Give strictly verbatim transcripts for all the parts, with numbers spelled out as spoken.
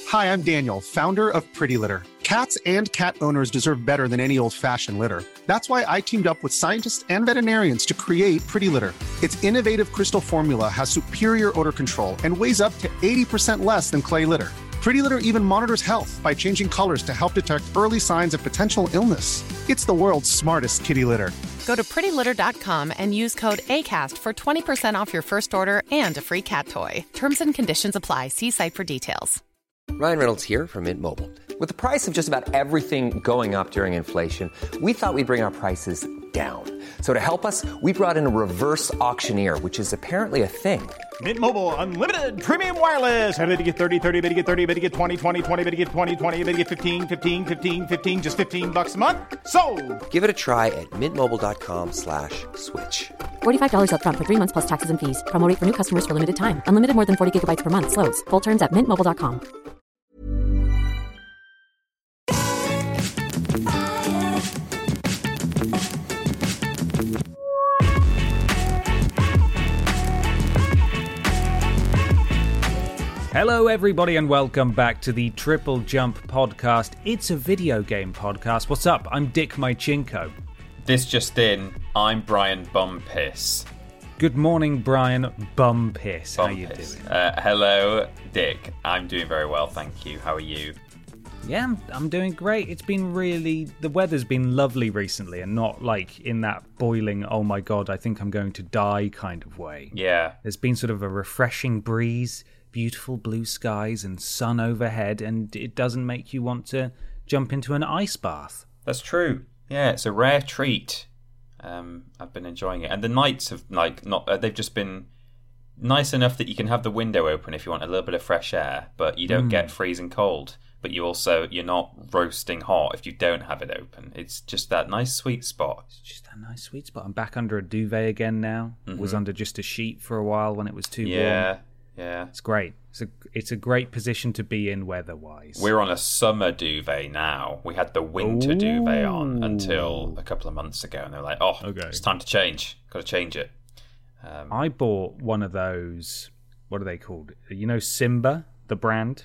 Hi, I'm Daniel, founder of Pretty Litter. Cats and cat owners deserve better than any old-fashioned litter. That's why I teamed up with scientists and veterinarians to create Pretty Litter. Its innovative crystal formula has superior odor control and weighs up to eighty percent less than clay litter. Pretty Litter even monitors health by changing colors to help detect early signs of potential illness. It's the world's smartest kitty litter. Go to pretty litter dot com and use code ACAST for twenty percent off your first order and a free cat toy. Terms and conditions apply. See site for details. Ryan Reynolds here from Mint Mobile. With the price of just about everything going up during inflation, we thought we'd bring our prices down. So to help us, we brought in a reverse auctioneer, which is apparently a thing. Mint Mobile Unlimited Premium Wireless. How to get thirty, thirty, bit to get thirty, bit to get twenty, twenty, twenty, bit to get twenty, twenty, bit to get fifteen, fifteen, fifteen, fifteen, just fifteen bucks a month? Sold! Give it a try at mintmobile.com slash switch. forty-five dollars up front for three months plus taxes and fees. Promo rate for new customers for limited time. Unlimited more than forty gigabytes per month. Slows full terms at mint mobile dot com. Hello everybody and welcome back to the Triple Jump podcast. It's a video game podcast. What's up? I'm Dick Mychinko. This just in, I'm Brian Bumpiss. Good morning, Brian Bumpiss. How Bumpiss. you doing? Uh, hello, Dick. I'm doing very well, thank you. How are you? Yeah, I'm, I'm doing great. It's been really... The weather's been lovely recently and not like in that boiling, oh my god, I think I'm going to die kind of way. Yeah. There's been sort of a refreshing breeze, beautiful blue skies and sun overhead, and it doesn't make you want to jump into an ice bath. That's true. Yeah, it's a rare treat. Um, I've been enjoying it, and the nights have like not. Uh, they've just been nice enough that you can have the window open if you want a little bit of fresh air, but you don't mm. get freezing cold. But you also you're not roasting hot if you don't have it open. It's just that nice sweet spot. It's just that nice sweet spot. I'm back under a duvet again now. Mm-hmm. Was under just a sheet for a while when it was too yeah. warm. Yeah, it's great. It's a it's a great position to be in weather-wise. We're on a summer duvet now. We had the winter Ooh. duvet on until a couple of months ago, and they're like, "Oh, okay. It's time to change. Got to change it." Um, I bought one of those. What are they called? You know, Simba, the brand.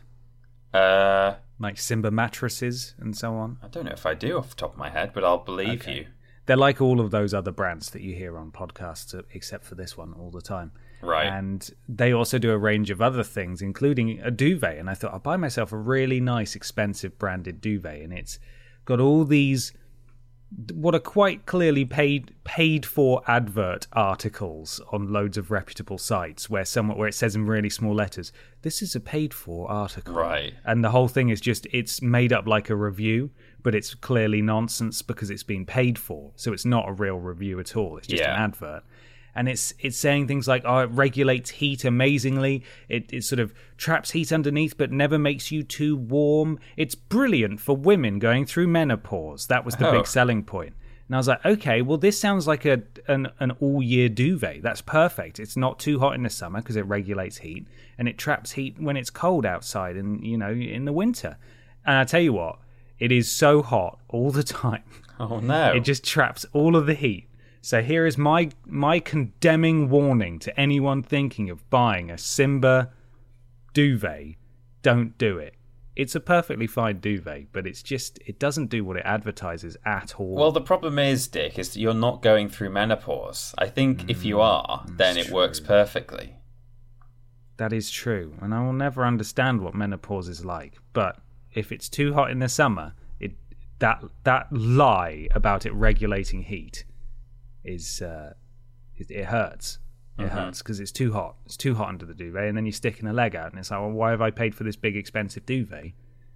Uh, like Simba mattresses and so on. I don't know if I do off the top of my head, but I'll believe okay. you. They're like all of those other brands that you hear on podcasts, except for this one all the time. Right. And they also do a range of other things, including a duvet. And I thought, I'll buy myself a really nice, expensive branded duvet. And it's got all these, what are quite clearly paid paid for advert articles on loads of reputable sites where someone where it says in really small letters, this is a paid for article. Right. And the whole thing is just, it's made up like a review, but it's clearly nonsense because it's been paid for. So it's not a real review at all. It's just yeah. an advert. And it's it's saying things like, oh, it regulates heat amazingly. It, it sort of traps heat underneath but never makes you too warm. It's brilliant for women going through menopause. That was the oh. big selling point. And I was like, okay, well, this sounds like a an, an all-year duvet. That's perfect. It's not too hot in the summer because it regulates heat. And it traps heat when it's cold outside and, you know, in the winter. And I tell you what, it is so hot all the time. Oh, no. It just traps all of the heat. So here is my my condemning warning to anyone thinking of buying a Simba duvet. Don't do it. It's a perfectly fine duvet, but it's just, it doesn't do what it advertises at all. Well, the problem is, Dick, is that you're not going through menopause. I think mm, if you are, then it true. works perfectly. That is true, and I will never understand what menopause is like. But if it's too hot in the summer, it that that lie about it regulating heat is uh, it, it hurts. It mm-hmm. hurts because it's too hot. It's too hot under the duvet, and then you're sticking a leg out, and it's like, well, why have I paid for this big, expensive duvet?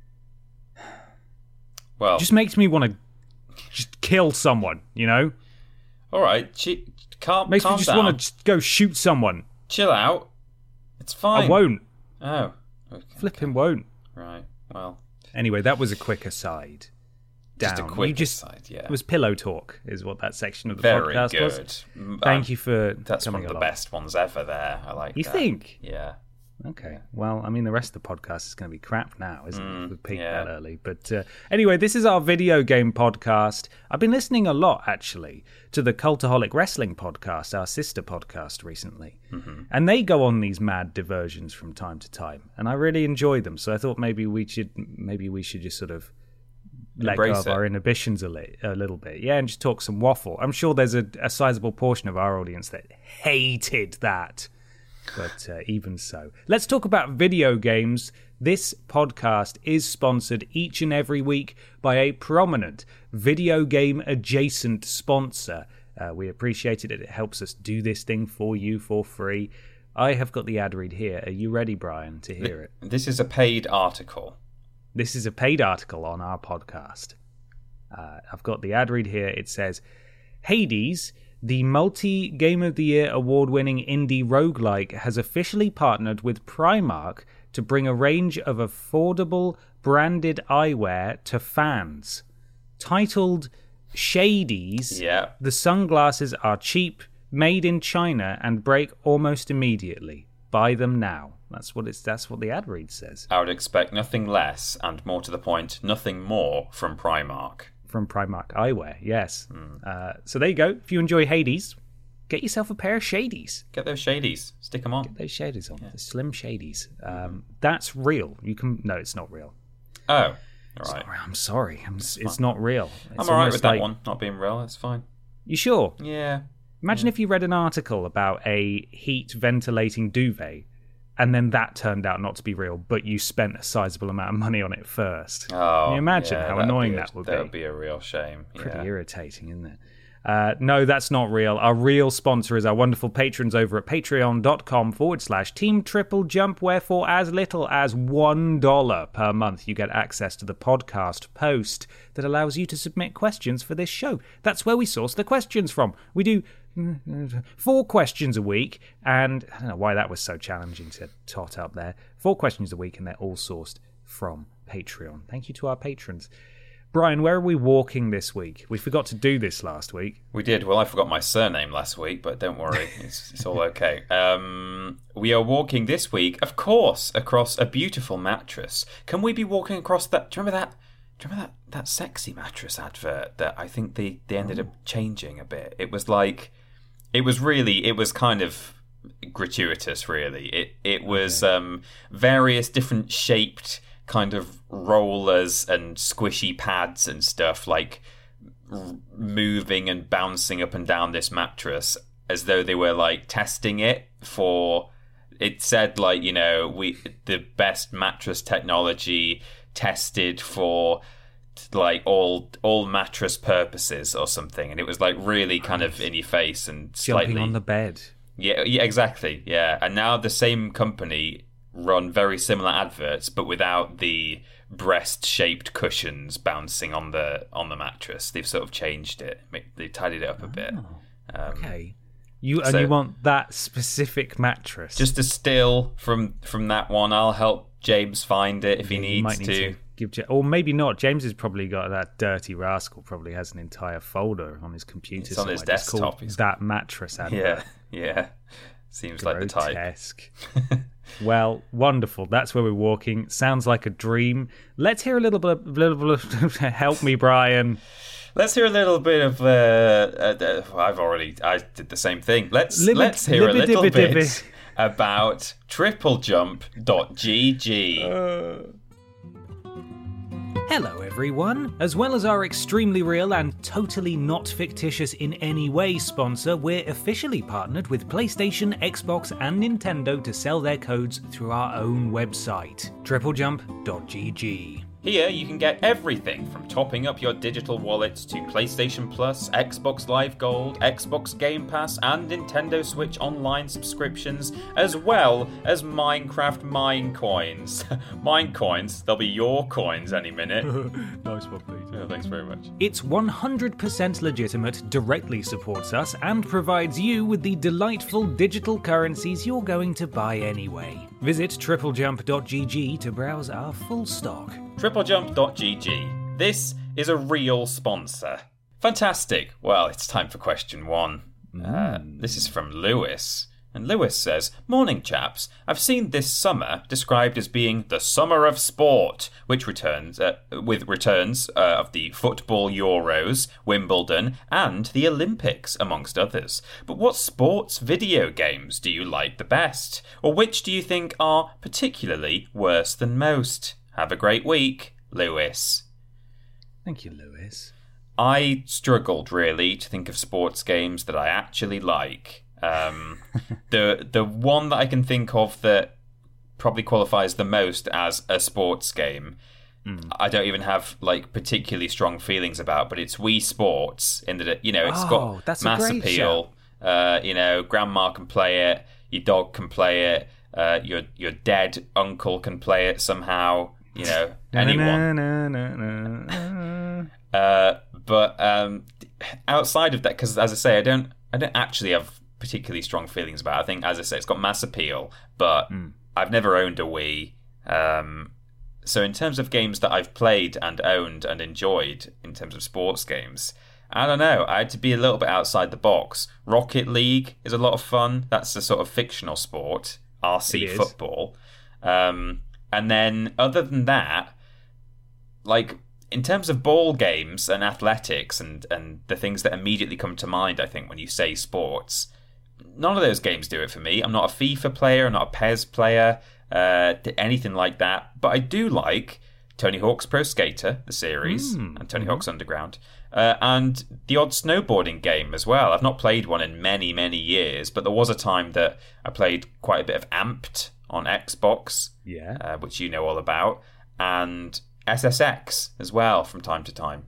Well, it just makes me want to just kill someone, you know? All right, che- calm, makes calm me just down. want to go shoot someone. Chill out. It's fine. I won't. Oh, okay. Flipping won't. Right. Well. Anyway, that was a quick aside. Down. Just a quick just, aside, yeah. It was pillow talk, is what that section of the Very podcast good. was. Thank um, you for That's coming one of the along. best ones ever there. I like you that. You think? Yeah. Okay. Well, I mean, the rest of the podcast is going to be crap now, isn't Mm, it? We've peaked yeah. that early. But uh, anyway, this is our video game podcast. I've been listening a lot, actually, to the Cultaholic Wrestling podcast, our sister podcast, recently. Mm-hmm. And they go on these mad diversions from time to time. And I really enjoy them. So I thought maybe we should maybe we should just sort of let Embrace go of it. our inhibitions a, li- a little bit. Yeah, and just talk some waffle. I'm sure there's a, a sizable portion of our audience that hated that. But uh, even so, let's talk about video games. This podcast is sponsored each and every week by a prominent video game adjacent sponsor. Uh, we appreciate it. It helps us do this thing for you for free. I have got the ad read here. Are you ready, Brian, to hear it? This is a paid article. This is a paid article on our podcast. Uh, I've got the ad read here. It says, Hades, the multi-Game of the Year award-winning indie roguelike, has officially partnered with Primark to bring a range of affordable branded eyewear to fans. Titled Shadies, Yeah. the sunglasses are cheap, made in China, and break almost immediately. Buy them now. That's what it's. That's what the ad read says. I would expect nothing less, and more to the point, nothing more from Primark. From Primark Eyewear, yes. Mm. Uh, so there you go. If you enjoy Hades, get yourself a pair of Shadies. Get those Shadies. Stick them on. Get those Shadies on. Yeah. The slim Shadies. Um, that's real. You can. No, it's not real. Oh, all It's right. not real. I'm sorry. I'm, it's it's not real. It's I'm all right almost with that like- one. Not being real. That's fine. You sure? Yeah. Imagine yeah. if you read an article about a heat ventilating duvet, and then that turned out not to be real, but you spent a sizable amount of money on it first. Oh, Can you imagine yeah, how that'd annoying be a, that would that be? That would be a real shame. Pretty yeah. irritating, isn't it? Uh, no, that's not real. Our real sponsor is our wonderful patrons over at patreon.com forward slash Team Triple Jump, where for as little as one dollar per month, you get access to the podcast post that allows you to submit questions for this show. That's where we source the questions from. We do four questions a week, and I don't know why that was so challenging to tot up there. Four questions a week, and they're all sourced from Patreon. Thank you to our patrons. Brian, where are we walking this week? We forgot to do this last week. We did. Well, I forgot my surname last week, but don't worry. It's, it's all okay. Um, we are walking this week, of course, across a beautiful mattress. Can we be walking across that? Do you remember that? Do you remember that, that sexy mattress advert that I think they, they ended up changing a bit? It was like, it was really, it was kind of gratuitous, really. It, it was Okay. um, various different shaped kind of rollers and squishy pads and stuff, like r- moving and bouncing up and down this mattress as though they were like testing it for, it said like, you know, we the best mattress technology tested for like all all mattress purposes or something, and it was like really kind of in your face and slightly Jumping on the bed. yeah, yeah, exactly. Yeah. And now the same company run very similar adverts, but without the breast-shaped cushions bouncing on the on the mattress. They've sort of changed it. They tidied it up a bit. Um, Okay. You and so- you want that specific mattress? Just a still from from that one. I'll help James find it if he You needs might need to. to give, Ja- or maybe not. James has probably got that dirty rascal. Probably has an entire folder on his computer. It's on his somewhere just called desktop. He's- That mattress advert. Yeah, yeah. Seems like the type. Grotesque. Well, wonderful. That's where we're walking. Sounds like a dream. Let's hear a little bit. Little bit help me, Brian. Let's hear a little bit of. Uh, uh, uh, I've already. I did the same thing. Let's Libby- let's hear a libby little dibby bit dibby. about triple jump dot g g. Hello, everyone. As well as our extremely real and totally not fictitious in any way sponsor, we're officially partnered with PlayStation, Xbox, and Nintendo to sell their codes through our own website, triple jump dot g g. Here you can get everything from topping up your digital wallets to PlayStation Plus, Xbox Live Gold, Xbox Game Pass, and Nintendo Switch Online subscriptions, as well as Minecraft Mine Coins. Mine Coins, they'll be your coins any minute. Nice one, Peter. Oh, thanks very much. It's one hundred percent legitimate, directly supports us, and provides you with the delightful digital currencies you're going to buy anyway. Visit triple jump dot g g to browse our full stock. triple jump dot g g. This is a real sponsor. Fantastic. Well, it's time for question one. Uh, this is from Lewis, And Lewis says, "Morning, chaps. I've seen this summer described as being the summer of sport, which returns uh, with returns uh, of the football Euros, Wimbledon, and the Olympics, amongst others. But what sports video games do you like the best? Or which do you think are particularly worse than most? Have a great week, Lewis." Thank you, Lewis. I struggled, really, to think of sports games that I actually like. Um, the the one that I can think of that probably qualifies the most as a sports game, mm. I don't even have like particularly strong feelings about, but it's Wii Sports in that, you know, it's oh, got that's mass a great appeal. Uh, you know, grandma can play it, your dog can play it, uh, your your dead uncle can play it somehow. You know, anyone. Na, na, na, na, na. uh, but um, outside of that, because as I say, I don't I don't actually have particularly strong feelings about it. I think, as I say, it's got mass appeal, but mm. I've never owned a Wii. Um, so in terms of games that I've played and owned and enjoyed, in terms of sports games, I don't know. I had to be a little bit outside the box. Rocket League is a lot of fun. That's a sort of fictional sport, R C football. Um, and then other than that, like in terms of ball games and athletics and, and the things that immediately come to mind, I think, when you say sports, none of those games do it for me. I'm not a FIFA player, I'm not a P E S player, uh, anything like that. But I do like Tony Hawk's Pro Skater, the series, mm. and Tony mm-hmm. Hawk's Underground, uh, and the odd snowboarding game as well. I've not played one in many, many years, but there was a time that I played quite a bit of Amped on Xbox, yeah, uh, which you know all about, and S S X as well from time to time.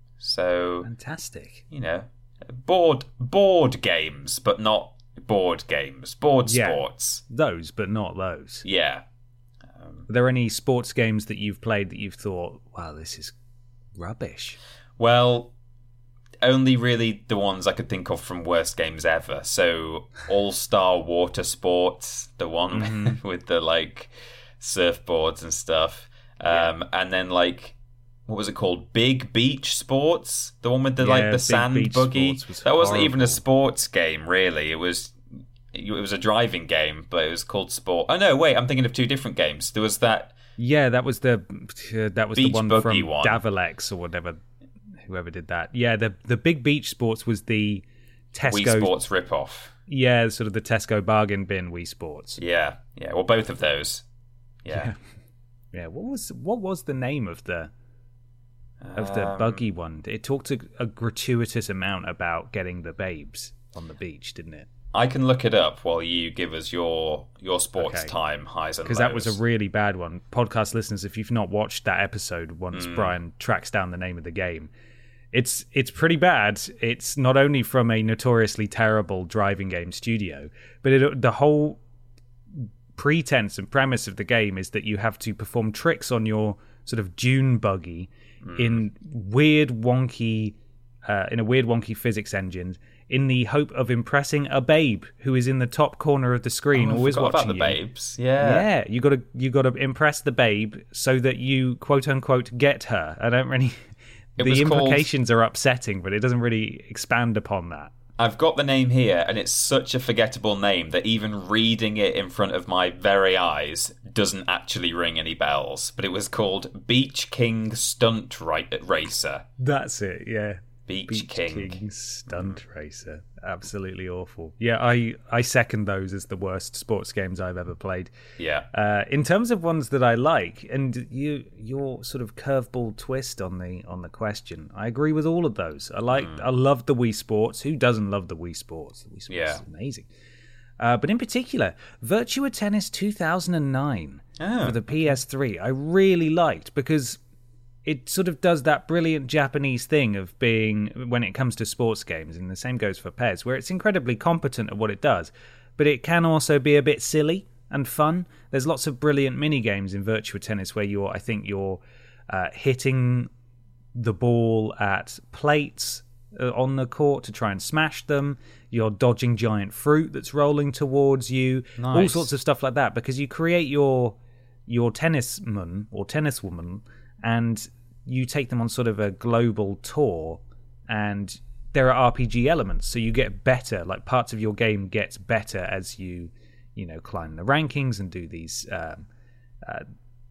So fantastic, you know, board board games, but not board games, board yeah, sports. Those, but not those. Yeah. Um, Are there any sports games that you've played that you've thought, wow, this is rubbish? Well, only really the ones I could think of from worst games ever. So All Star Water Sports, the one mm-hmm. with the like surfboards and stuff. Um, yeah. And then like, what was it called? Big Beach Sports, the one with the yeah, like the sand Beach buggy. Was that wasn't even a sports game, really. It was it was a driving game, but it was called Sport. Oh no, wait, I'm thinking of two different games. There was that. Yeah, that was the uh, that was Beach the one buggy from one. Davilex or whatever, whoever did that. Yeah, the the Big Beach Sports was the Tesco Wii Sports ripoff. Yeah, sort of the Tesco bargain bin Wii Sports. Yeah, yeah. Well, both of those. Yeah. Yeah. yeah. What was what was the name of the? Of the Um, buggy one? It talked a, a gratuitous amount about getting the babes on the beach, didn't it? I can look it up while you give us your your sports Okay. time highs and lows. Because that was a really bad one. Podcast listeners, if you've not watched that episode, once Mm. Brian tracks down the name of the game, it's it's pretty bad. It's not only from a notoriously terrible driving game studio, but it, the whole pretense and premise of the game is that you have to perform tricks on your sort of dune buggy mm. in weird wonky uh, in a weird wonky physics engine in the hope of impressing a babe who is in the top corner of the screen, oh, I always forgot watching about the you. babes. Yeah, yeah. You got to you got to impress the babe so that you quote unquote get her. I don't really. It the was implications are upsetting, but it doesn't really expand upon that. I've got the name here, and it's such a forgettable name that even reading it in front of my very eyes doesn't actually ring any bells. But it was called Beach King Stunt Ra- Racer. That's it, yeah. Beach, Beach King. King Stunt Racer. Absolutely awful. Yeah, I, I second those as the worst sports games I've ever played. Yeah. Uh, in terms of ones that I like, and you your sort of curveball twist on the on the question, I agree with all of those. I like mm. I love the Wii Sports. Who doesn't love the Wii Sports? The Wii Sports yeah. is amazing. Uh, but in particular, Virtua Tennis two thousand nine oh. for the P S three, I really liked because it sort of does that brilliant Japanese thing of being, when it comes to sports games, and the same goes for P E S, where it's incredibly competent at what it does, but it can also be a bit silly and fun. There's lots of brilliant mini games in Virtua Tennis where you're, I think you're uh, hitting the ball at plates uh, on the court to try and smash them. You're dodging giant fruit that's rolling towards you. Nice. All sorts of stuff like that, because you create your your tennisman or tenniswoman, and you take them on sort of a global tour, and there are R P G elements, so you get better. Like parts of your game gets better as you, you know, climb the rankings and do these um, uh,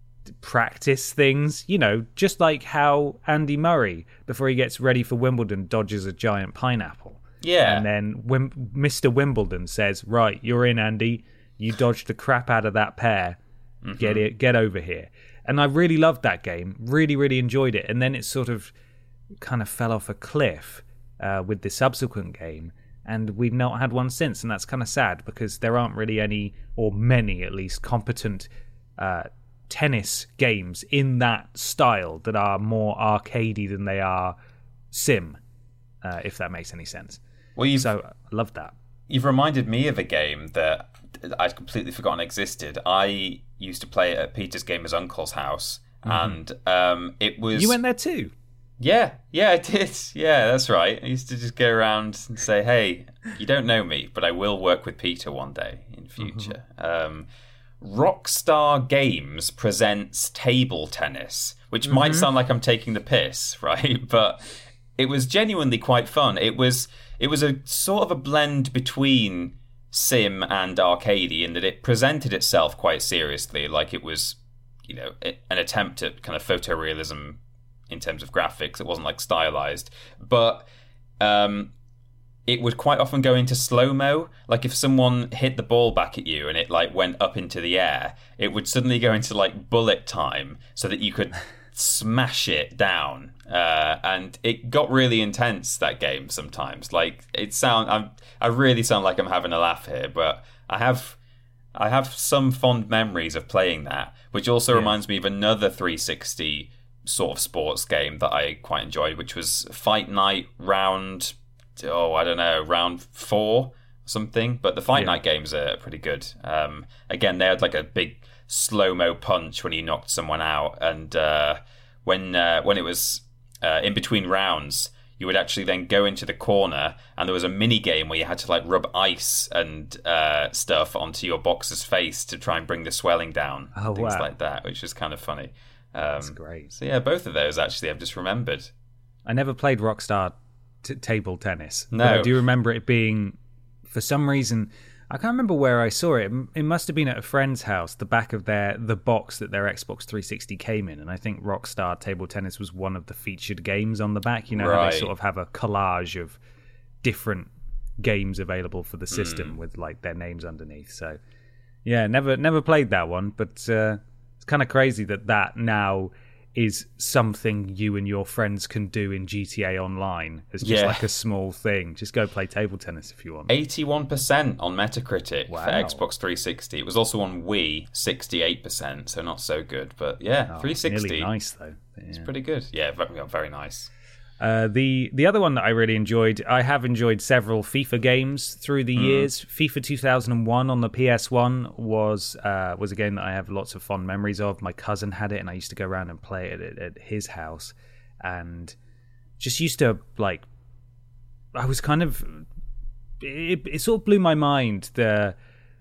practice things. You know, just like how Andy Murray, before he gets ready for Wimbledon, dodges a giant pineapple. Yeah. And then Wim- Mister Wimbledon says, "Right, you're in, Andy. You dodged the crap out of that pair. Mm-hmm. Get it, get over here." And I really loved that game. Really, really enjoyed it. And then it sort of kind of fell off a cliff uh, with the subsequent game. And we've not had one since. And that's kind of sad because there aren't really any, or many at least, competent uh, tennis games in that style that are more arcadey than they are sim, uh, if that makes any sense. Well, you've, so I love that. You've reminded me of a game that I'd completely forgotten existed. I used to play it at Peter's Gamer's uncle's house, mm-hmm. and um, it was... You went there too? Yeah, yeah, I did. Yeah, that's right. I used to just go around and say, hey, you don't know me, but I will work with Peter one day in future. Mm-hmm. Um, Rockstar Games presents table tennis, which mm-hmm. might sound like I'm taking the piss, right? But it was genuinely quite fun. It was it was a sort of a blend between sim and arcadey in that it presented itself quite seriously, like it was, you know, an attempt at kind of photorealism in terms of graphics. It wasn't like stylized, but um, it would quite often go into slow-mo. Like if someone hit the ball back at you and it like went up into the air, it would suddenly go into like bullet time so that you could smash it down. Uh, and it got really intense, that game, sometimes. Like it sound, I'm, I really sound like I'm having a laugh here, but I have, I have some fond memories of playing that, which also yeah. reminds me of another three sixty sort of sports game that I quite enjoyed, which was Fight Night round, oh, I don't know, round four or something. But the Fight yeah. Night games are pretty good. Um, again, they had like a big slow-mo punch when you knocked someone out, and uh, when uh, when it was uh, in between rounds, you would actually then go into the corner, and there was a mini game where you had to like rub ice and uh, stuff onto your boxer's face to try and bring the swelling down. Oh, things wow. like that, which was kind of funny. Um, That's great. So yeah, both of those actually I've just remembered. I never played Rockstar t- table tennis. No. But I do remember it being, for some reason, I can't remember where I saw it. It must have been at a friend's house, the back of their the box that their Xbox three sixty came in. And I think Rockstar Table Tennis was one of the featured games on the back. You know right. how they sort of have a collage of different games available for the system mm. with like their names underneath. So yeah, never never played that one, but uh, it's kind of crazy that that now is something you and your friends can do in G T A Online as just yeah. like a small thing. Just go play table tennis if you want. eighty-one percent on Metacritic wow. for Xbox three sixty. It was also on Wii, sixty-eight percent, so not so good. But yeah, oh, three sixty. Really nice, though. Yeah. It's pretty good. Yeah, very, very nice. Uh, the the other one that I really enjoyed, I have enjoyed several FIFA games through the mm. years. FIFA two thousand one on the P S one was uh, was a game that I have lots of fond memories of. My cousin had it, and I used to go around and play it at, at his house, and just used to like. I was kind of. It, it sort of blew my mind the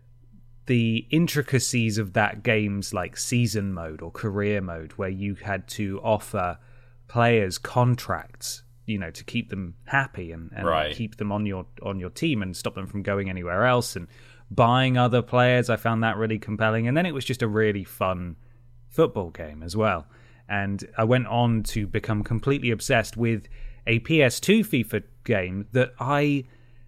the intricacies of that game's like season mode or career mode, where you had to offer players contracts, you know, to keep them happy and, and right. keep them on your on your team and stop them from going anywhere else, and buying other players. I found that really compelling. And then it was just a really fun football game as well. And I went on to become completely obsessed with a P S two FIFA game that I,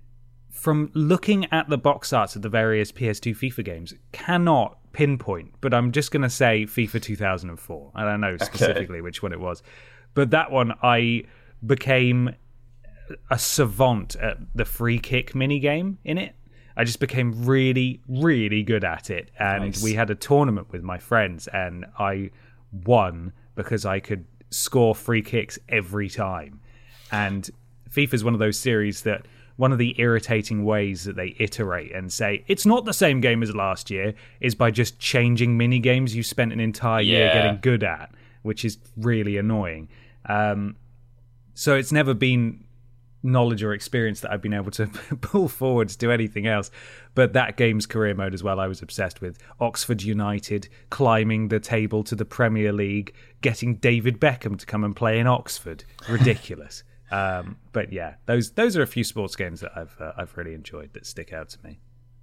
from looking at the box arts of the various P S two FIFA games, cannot pinpoint, but I'm just going to say FIFA two thousand four. I don't know specifically okay. which one it was. But that one, I became a savant at the free kick minigame in it. I just became really, really good at it. And nice. We had a tournament with my friends, and I won because I could score free kicks every time. And FIFA is one of those series that one of the irritating ways that they iterate and say, it's not the same game as last year, is by just changing minigames you spent an entire yeah. year getting good at, which is really annoying. Um, so it's never been knowledge or experience that I've been able to pull forward to do anything else. But that game's career mode as well, I was obsessed with. Oxford United, climbing the table to the Premier League, getting David Beckham to come and play in Oxford. Ridiculous. Um, but yeah, those those are a few sports games that I've uh, I've really enjoyed that stick out to me.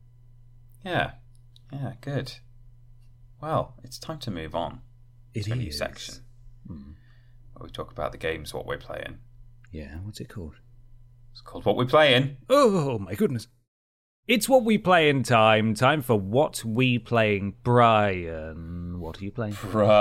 Yeah, yeah, good. Well, it's time to move on. It to a new is. section mm. where we talk about the games, what we're playing. Yeah, what's it called? It's called What We're Playing. Oh my goodness! It's What We Play in time. Time for What We Playing. Brian, what are you playing?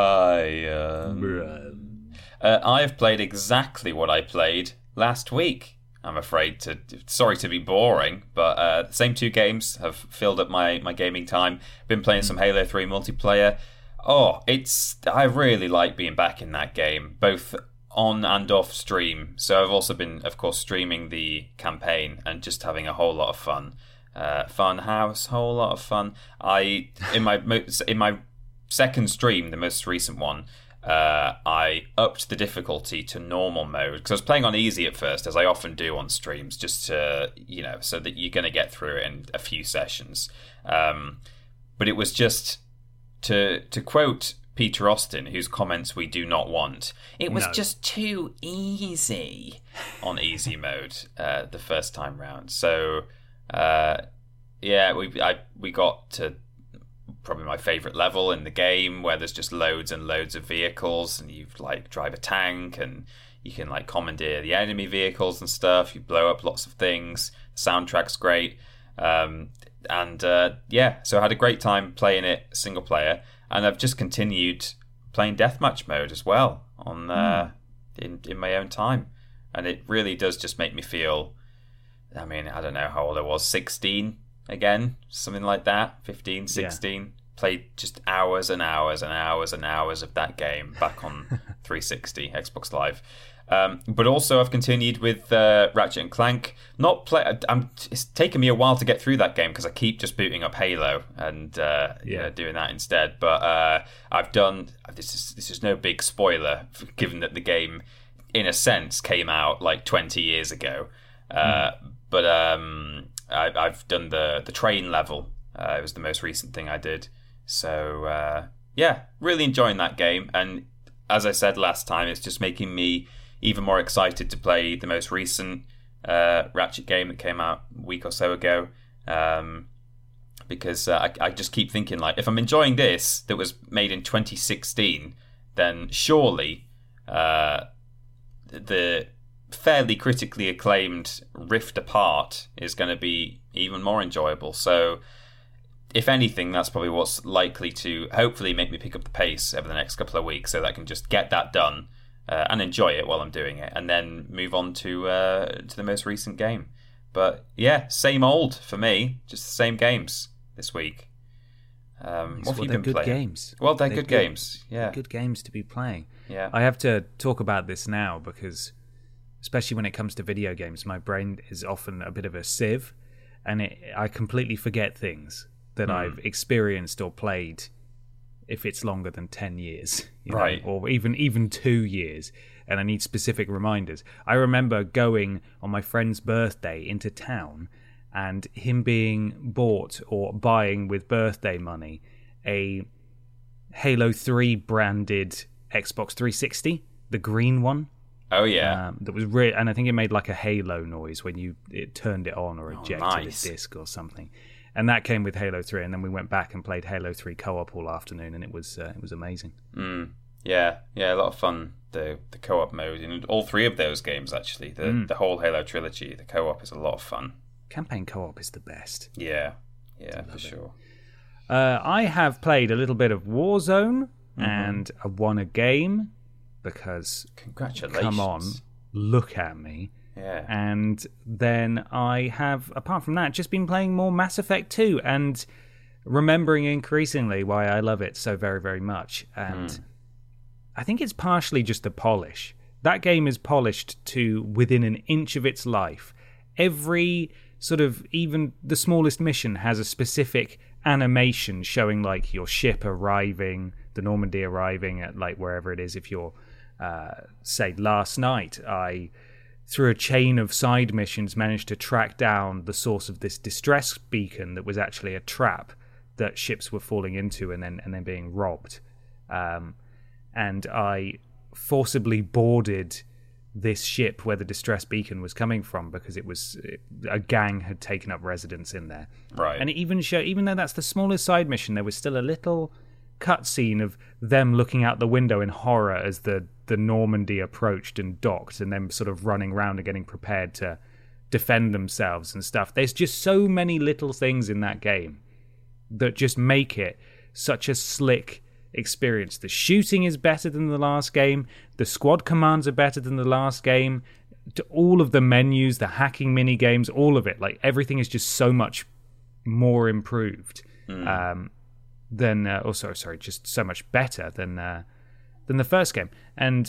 Brian. Brian. Uh, I have played exactly what I played last week. I'm afraid to. Sorry to be boring, but uh, the same two games have filled up my, my gaming time. Been playing some Halo three multiplayer. Oh, it's. I really like being back in that game, both on and off stream. So I've also been, of course, streaming the campaign and just having a whole lot of fun. Uh, fun house, whole lot of fun. I in my in my second stream, the most recent one. Uh, I upped the difficulty to normal mode because I was playing on easy at first, as I often do on streams, just to, you know, so that you're going to get through it in a few sessions. Um, but it was just, to to quote Peter Austin, whose comments we do not want, it was no. just too easy on easy mode uh, the first time round. So, uh, yeah, we I we got to probably my favourite level in the game, where there's just loads and loads of vehicles, and you like drive a tank, and you can like commandeer the enemy vehicles and stuff. You blow up lots of things. The soundtrack's great, um, and uh, yeah, so I had a great time playing it single player, and I've just continued playing deathmatch mode as well on uh, mm. in in my own time, and it really does just make me feel. I mean, I don't know how old I was, sixteen. Again, something like that, fifteen, sixteen. Yeah. Played just hours and hours and hours and hours of that game back on three sixty, Xbox Live. Um, but also I've continued with uh, Ratchet and Clank. Not play. I'm, it's taken me a while to get through that game because I keep just booting up Halo and uh, yeah. you know, doing that instead. But uh, I've done, this is, this is no big spoiler, given that the game, in a sense, came out like twenty years ago. Uh, mm. But... Um, I, I've done the the train level. Uh, it was the most recent thing I did. So uh, yeah, really enjoying that game. And as I said last time, it's just making me even more excited to play the most recent uh, Ratchet game that came out a week or so ago. Um, because uh, I, I just keep thinking, like, if I'm enjoying this that was made in twenty sixteen, then surely uh, the fairly critically acclaimed Rift Apart is going to be even more enjoyable. So if anything, that's probably what's likely to hopefully make me pick up the pace over the next couple of weeks, so that I can just get that done uh, and enjoy it while I'm doing it, and then move on to uh, to the most recent game. But yeah, same old for me, just the same games this week. Um, what have you been good playing? Games. Well, they're, they're good, good games. Yeah, good games to be playing. Yeah, I have to talk about this now because, especially when it comes to video games, my brain is often a bit of a sieve, and it, I completely forget things that mm. I've experienced or played if it's longer than ten years, you know, right? Or even even two years, and I need specific reminders. I remember going on my friend's birthday into town, and him being bought or buying with birthday money a Halo three branded Xbox three sixty, the green one. Oh yeah, um, that was re- and I think it made like a Halo noise when you it turned it on or ejected oh, nice. a disc or something. And that came with Halo three, and then we went back and played Halo three co-op all afternoon, and it was uh, it was amazing. Mm. Yeah, yeah, a lot of fun. The the co-op mode in all three of those games, actually, the mm. the whole Halo trilogy, the co-op is a lot of fun. Campaign co-op is the best. Yeah, yeah, for sure. Uh, I have played a little bit of Warzone, mm-hmm. and I won a game. Because, congratulations. Come on, look at me. Yeah. And then I have, apart from that, just been playing more Mass Effect two and remembering increasingly why I love it so very, very much. And mm. I think it's partially just the polish. That game is polished to within an inch of its life. Every sort of, even the smallest mission has a specific animation showing like your ship arriving, the Normandy arriving at like wherever it is. If you're Uh, say last night I, through a chain of side missions, managed to track down the source of this distress beacon that was actually a trap that ships were falling into and then and then being robbed, um, and I forcibly boarded this ship where the distress beacon was coming from, because it was a gang had taken up residence in there. Right. And it even show, even though that's the smallest side mission, there was still a little cutscene of them looking out the window in horror as the, the Normandy approached and docked, and them sort of running around and getting prepared to defend themselves and stuff. There's just so many little things in that game that just make it such a slick experience. The shooting is better than the last game. The squad commands are better than the last game. To all of the menus, the hacking mini games, all of it, like everything is just so much more improved mm. um, than, uh, oh sorry, sorry, just so much better than uh, than the first game. And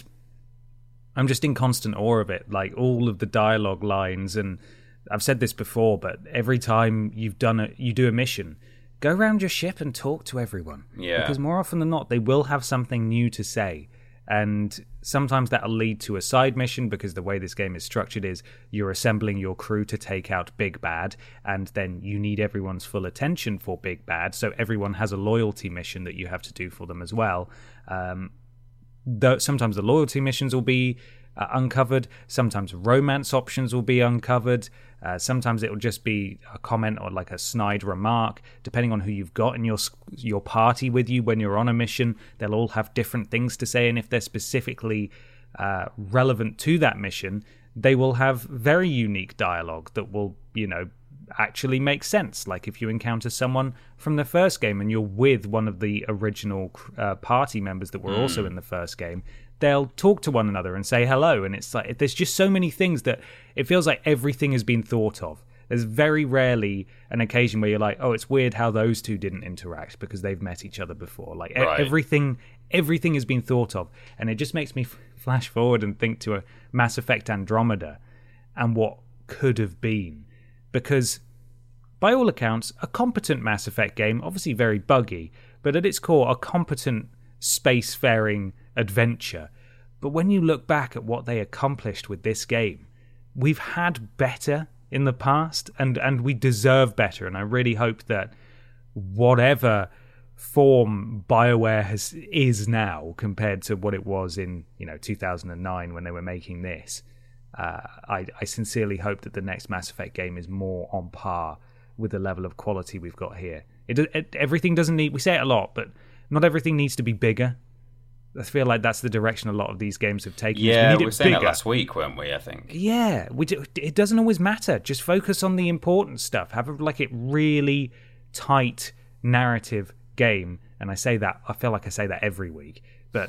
I'm just in constant awe of it. Like all of the dialogue lines, and I've said this before, but every time you've done a, you do a mission, go around your ship and talk to everyone. Yeah. Because more often than not, they will have something new to say. And sometimes that'll lead to a side mission, because the way this game is structured is you're assembling your crew to take out Big Bad, and then you need everyone's full attention for Big Bad, so everyone has a loyalty mission that you have to do for them as well. Um, though sometimes the loyalty missions will be uh, uncovered, sometimes romance options will be uncovered, uh, sometimes it will just be a comment or like a snide remark, depending on who you've got in your your party with you when you're on a mission. They'll all have different things to say, and if they're specifically uh, relevant to that mission, they will have very unique dialogue that will, you know, actually make sense. Like if you encounter someone from the first game and you're with one of the original uh, party members that were mm. also in the first game, they'll talk to one another and say hello, and it's like there's just so many things that it feels like everything has been thought of. There's very rarely an occasion where you're like, oh, it's weird how those two didn't interact because they've met each other before. Like right. everything everything has been thought of, and it just makes me f- flash forward and think to a Mass Effect Andromeda and what could have been. Because by all accounts, a competent Mass Effect game, obviously very buggy, but at its core, a competent spacefaring adventure. But when you look back at what they accomplished with this game, we've had better in the past, and, and we deserve better. And I really hope that whatever form BioWare has is now compared to what it was in, you know, two thousand nine when they were making this, uh, I, I sincerely hope that the next Mass Effect game is more on par with the level of quality we've got here. It, it everything doesn't need, we say it a lot, but not everything needs to be bigger. I feel like that's the direction a lot of these games have taken. Yeah, we, we were saying that last week, weren't we, I think? Yeah, we do, it doesn't always matter. Just focus on the important stuff. Have a, like a really tight narrative game. And I say that, I feel like I say that every week. But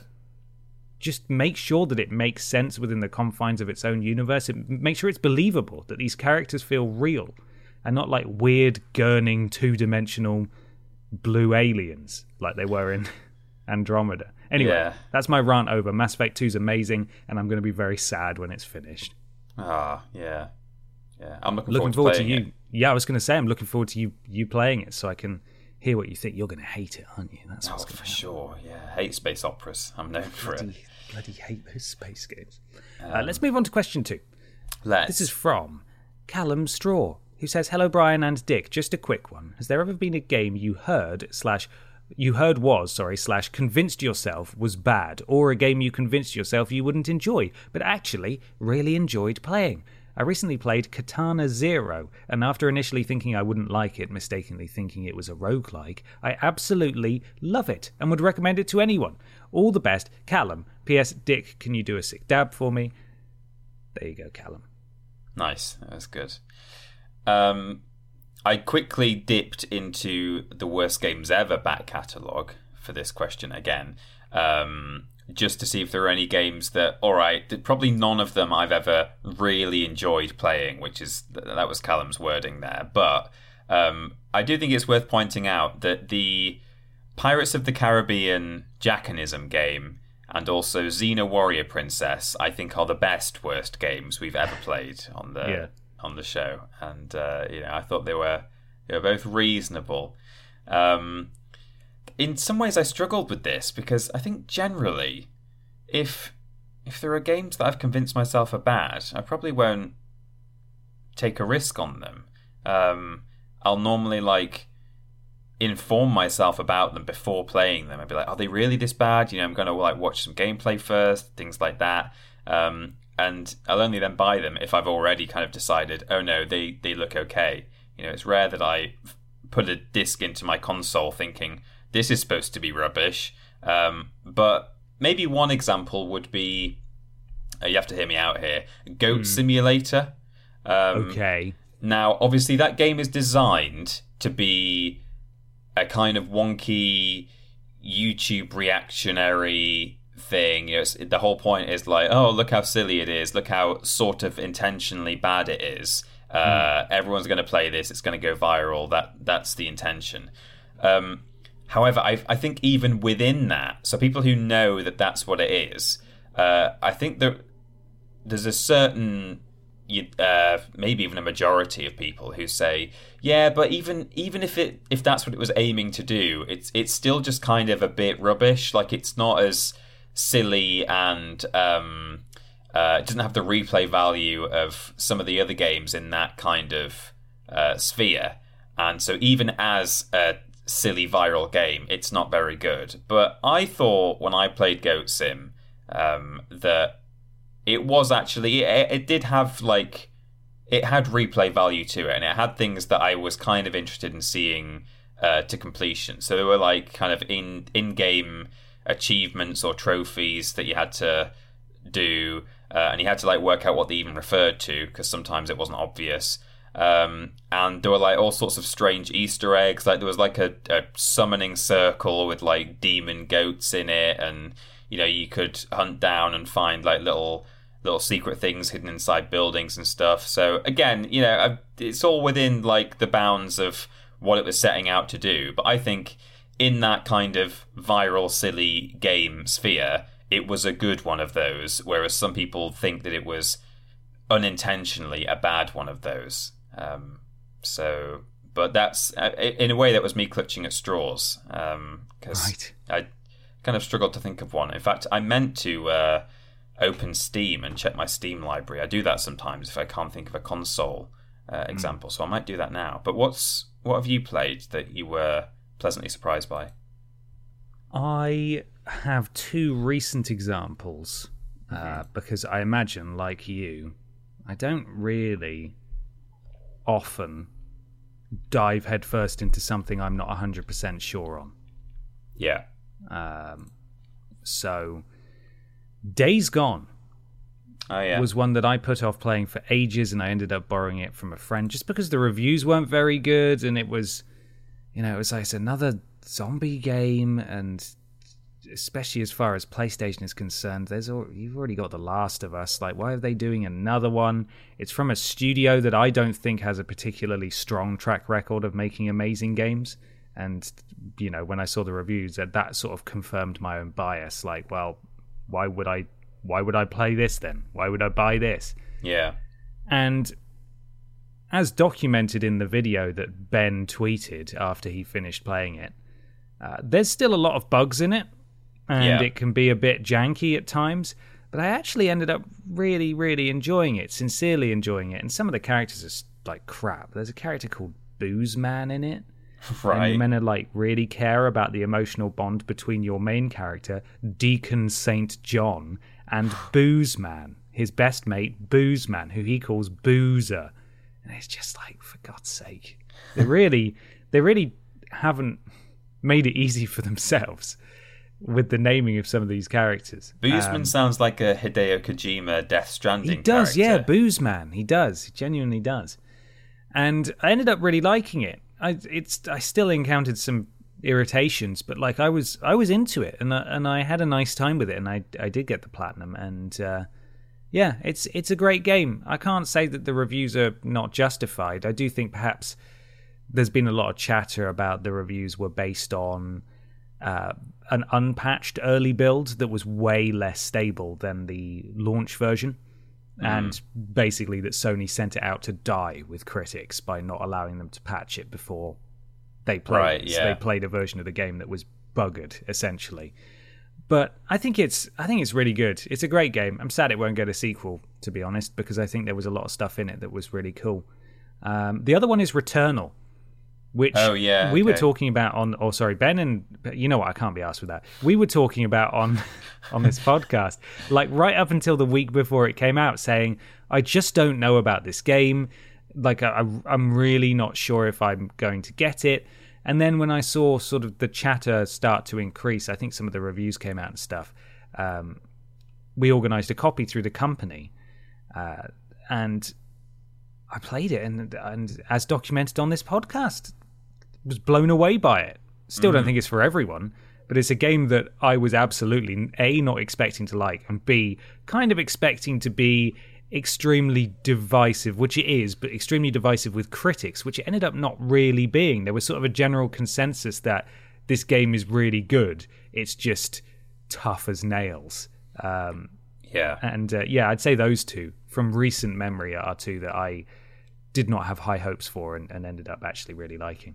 just make sure that it makes sense within the confines of its own universe. It, make sure it's believable, that these characters feel real and not like weird, gurning, two-dimensional blue aliens like they were in Andromeda. Anyway, yeah. That's my rant over. Mass Effect two is amazing, and I'm going to be very sad when it's finished. Ah, yeah. Yeah, I'm looking, looking forward, forward to, to you. it. Yeah, I was going to say, I'm looking forward to you you playing it so I can hear what you think. You're going to hate it, aren't you? That's what's oh, going for to happen. Sure, yeah. Hate space operas. I'm known for bloody, it. Bloody hate those space games. Um, uh, let's move on to question two. Let's. This is from Callum Straw, who says, hello, Brian and Dick. Just a quick one. Has there ever been a game you heard slash... you heard was, sorry, slash convinced yourself was bad, or a game you convinced yourself you wouldn't enjoy, but actually really enjoyed playing? I recently played Katana Zero, and after initially thinking I wouldn't like it, mistakenly thinking it was a roguelike, I absolutely love it, and would recommend it to anyone. All the best, Callum. P S. Dick, can you do a sick dab for me? There you go, Callum. Nice, that's good. Um... I quickly dipped into the worst games ever back catalogue for this question again, um, just to see if there are any games that, all right, probably none of them I've ever really enjoyed playing, which is, that was Callum's wording there. But um, I do think it's worth pointing out that the Pirates of the Caribbean Jackanism game and also Xena Warrior Princess, I think, are the best worst games we've ever played on the... Yeah. on the show, and uh, you know, I thought they were they were both reasonable. Um, in some ways, I struggled with this because I think generally, if if there are games that I've convinced myself are bad, I probably won't take a risk on them. Um, I'll normally like inform myself about them before playing them. I'd be like, are they really this bad? You know, I'm going to like watch some gameplay first, things like that. Um, and I'll only then buy them if I've already kind of decided, oh no, they, they look okay. You know, it's rare that I put a disc into my console thinking, this is supposed to be rubbish. Um, but maybe one example would be, uh, you have to hear me out here, Goat mm. Simulator. Um, okay. Now, obviously, that game is designed to be a kind of wonky YouTube reactionary thing. You know, it's, the whole point is like, oh, look how silly it is. Look how sort of intentionally bad it is. Uh, mm. Everyone's going to play this. It's going to go viral. That That's the intention. Um, however, I, I think even within that, so people who know that that's what it is, uh, I think there, there's a certain... You, uh, maybe even a majority of people who say, yeah, but even even if it if that's what it was aiming to do, it's it's still just kind of a bit rubbish. Like, it's not as silly, and um, uh, it doesn't have the replay value of some of the other games in that kind of uh, sphere. And so even as a silly viral game, it's not very good. But I thought when I played Goat Sim um, that it was actually, it, it did have, like, it had replay value to it, and it had things that I was kind of interested in seeing uh, to completion. So there were, like, kind of in, in-game achievements or trophies that you had to do, uh, and you had to, like, work out what they even referred to, because sometimes it wasn't obvious. Um, and there were, like, all sorts of strange Easter eggs. Like, there was, like, a, a summoning circle with, like, demon goats in it, and, you know, you could hunt down and find, like, little... little secret things hidden inside buildings and stuff. So again, you know, it's all within like the bounds of what it was setting out to do. But I think in that kind of viral, silly game sphere, it was a good one of those, whereas some people think that it was unintentionally a bad one of those. Um, so, but that's, in a way, that was me clutching at straws, because um, right. I kind of struggled to think of one. In fact, I meant to... Uh, open Steam and check my Steam library. I do that sometimes if I can't think of a console uh, example, mm. so I might do that now. But what's what have you played that you were pleasantly surprised by? I have two recent examples mm-hmm. uh, because I imagine, like you, I don't really often dive headfirst into something I'm not one hundred percent sure on. Yeah. Um, so... Days Gone oh, yeah. was one that I put off playing for ages, and I ended up borrowing it from a friend just because the reviews weren't very good, and it was, you know, it was like it's another zombie game, and especially as far as PlayStation is concerned, there's all, you've already got The Last of Us. Like, why are they doing another one? It's from a studio that I don't think has a particularly strong track record of making amazing games, and, you know, when I saw the reviews, that that sort of confirmed my own bias. Like, well, Why would I why would I play this then? Why would I buy this? Yeah. And as documented in the video that Ben tweeted after he finished playing it, uh, there's still a lot of bugs in it, and yeah. it can be a bit janky at times, but I actually ended up really, really enjoying it, sincerely enjoying it. And some of the characters are like crap. There's a character called Booze Man in it. Right. And you're meant to like really care about the emotional bond between your main character, Deacon Saint John, and Booze Man, his best mate, Booze Man, who he calls Boozer. And it's just like, for God's sake, they really, they really haven't made it easy for themselves with the naming of some of these characters. Boozman um, sounds like a Hideo Kojima Death Stranding. He does, character. yeah, Booze Man. He does. He genuinely does. And I ended up really liking it. I it's I still encountered some irritations, but like I was I was into it, and I, and I had a nice time with it, and I I did get the platinum, and uh, yeah, it's it's a great game. I can't say that the reviews are not justified. I do think perhaps there's been a lot of chatter about the reviews were based on uh, an unpatched early build that was way less stable than the launch version. And basically that Sony sent it out to die with critics by not allowing them to patch it before they played right, it. Yeah. So they played a version of the game that was buggered, essentially. But I think it's I think it's really good. It's a great game. I'm sad it won't get a sequel, to be honest, because I think there was a lot of stuff in it that was really cool. Um, the other one is Returnal, which oh, yeah, we okay. were talking about on, oh, sorry, Ben and, you know what, I can't be asked with that. We were talking about on on this podcast, like right up until the week before it came out, saying, I just don't know about this game. Like, I, I'm really not sure if I'm going to get it. And then when I saw sort of the chatter start to increase, I think some of the reviews came out and stuff, um, we organised a copy through the company, uh, and I played it, and, and as documented on this podcast, was blown away by it. Still mm-hmm. don't think it's for everyone, but it's a game that I was absolutely, A, not expecting to like, and B, kind of expecting to be extremely divisive, which it is, but extremely divisive with critics, which it ended up not really being. There was sort of a general consensus that this game is really good. It's just tough as nails. Um, yeah. And uh, yeah, I'd say those two, from recent memory, are two that I did not have high hopes for and, and ended up actually really liking.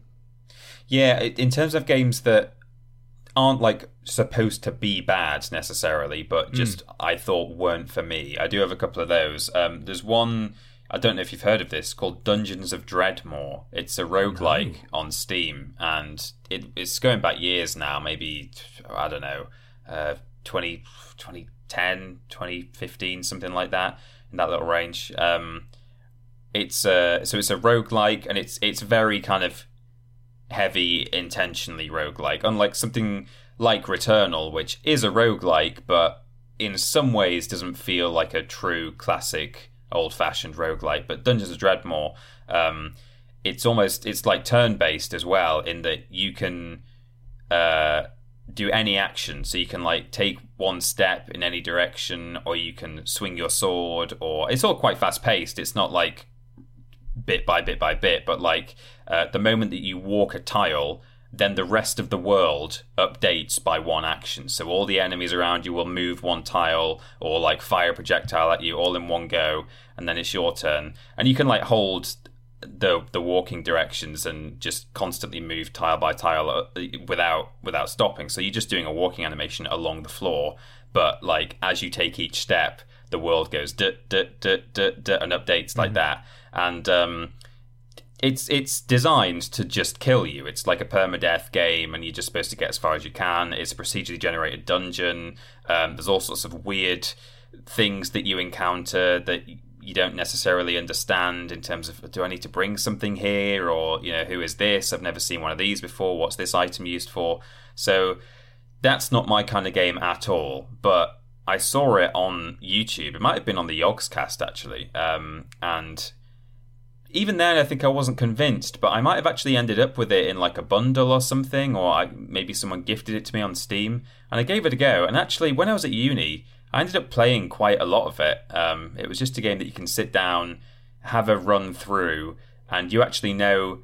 Yeah, in terms of games that aren't like supposed to be bad necessarily, but just mm. I thought weren't for me. I do have a couple of those. Um, there's one, I don't know if you've heard of this, called Dungeons of Dreadmore. It's a roguelike no. on Steam, and it, it's going back years now, maybe, I don't know, uh, twenty, twenty ten, twenty fifteen, something like that, in that little range. Um, it's a, so it's a roguelike, and it's it's very kind of heavy, intentionally roguelike, unlike something like Returnal, which is a roguelike, but in some ways doesn't feel like a true classic old-fashioned roguelike. But Dungeons of Dreadmore, um, it's almost, it's like turn-based as well, in that you can uh, do any action. So you can like take one step in any direction, or you can swing your sword, or it's all quite fast-paced. It's not like bit by bit by bit, but like uh, the moment that you walk a tile, then the rest of the world updates by one action. So all the enemies around you will move one tile, or like fire a projectile at you all in one go, and then it's your turn. And you can like hold the the walking directions and just constantly move tile by tile without without stopping. So you're just doing a walking animation along the floor, but like as you take each step, the world goes duh, duh, duh, duh, duh, and updates mm-hmm. like that. And um, it's it's designed to just kill you. It's like a permadeath game, and you're just supposed to get as far as you can. It's a procedurally generated dungeon. Um, there's all sorts of weird things that you encounter that you don't necessarily understand in terms of, do I need to bring something here? Or, you know, who is this? I've never seen one of these before. What's this item used for? So that's not my kind of game at all. But I saw it on YouTube. It might have been on the Yogscast, actually. Um, and even then, I think I wasn't convinced, but I might have actually ended up with it in like a bundle or something, or I, maybe someone gifted it to me on Steam, and I gave it a go. And actually, when I was at uni, I ended up playing quite a lot of it. Um, it was just a game that you can sit down, have a run through, and you actually know,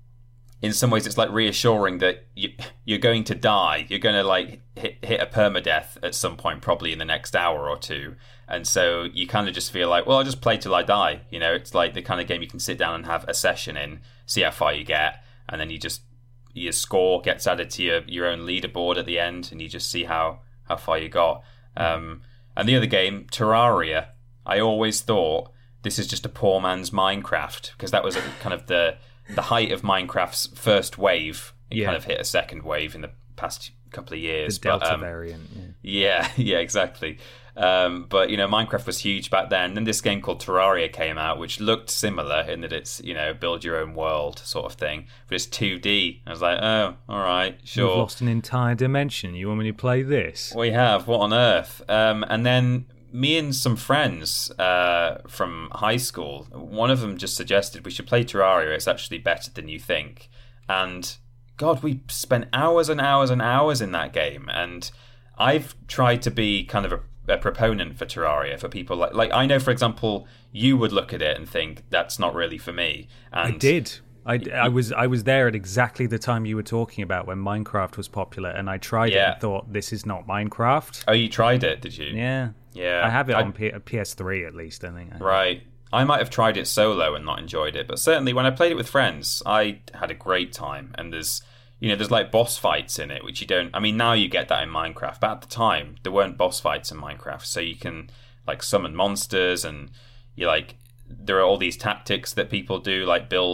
in some ways, it's like reassuring that you, you're going to die. You're going to like hit, hit a permadeath at some point, probably in the next hour or two. And so you kind of just feel like, well, I'll just play till I die. You know, it's like the kind of game you can sit down and have a session in, see how far you get, and then you just, your score gets added to your, your own leaderboard at the end, and you just see how, how far you got. Um, and the other game, Terraria, I always thought this is just a poor man's Minecraft, because that was a, kind of the the height of Minecraft's first wave. It yeah. kind of hit a second wave in the past couple of years. The Delta but, um, variant. Yeah, yeah, yeah exactly. Um, but, you know, Minecraft was huge back then. Then this game called Terraria came out, which looked similar in that it's, you know, build your own world sort of thing. But it's two D. I was like, oh, all right, sure. You've lost an entire dimension. You want me to play this? We have. What on earth? Um, and then me and some friends uh, from high school, one of them just suggested we should play Terraria. It's actually better than you think. And, God, we spent hours and hours and hours in that game. And I've tried to be kind of a a proponent for Terraria for people like like I know, for example, you would look at it and think that's not really for me. And I did. I, I was I was there at exactly the time you were talking about when Minecraft was popular, and I tried yeah. it and thought, this is not Minecraft. Oh, you tried it, did you? Yeah. Yeah. I have it I, on P- P S three at least, I think. Right. I might have tried it solo and not enjoyed it, but certainly when I played it with friends, I had a great time. And there's You know, there's like boss fights in it, which you don't... I mean, now you get that in Minecraft, but at the time, there weren't boss fights in Minecraft. So you can, like, summon monsters, and you like... There are all these tactics that people do, like build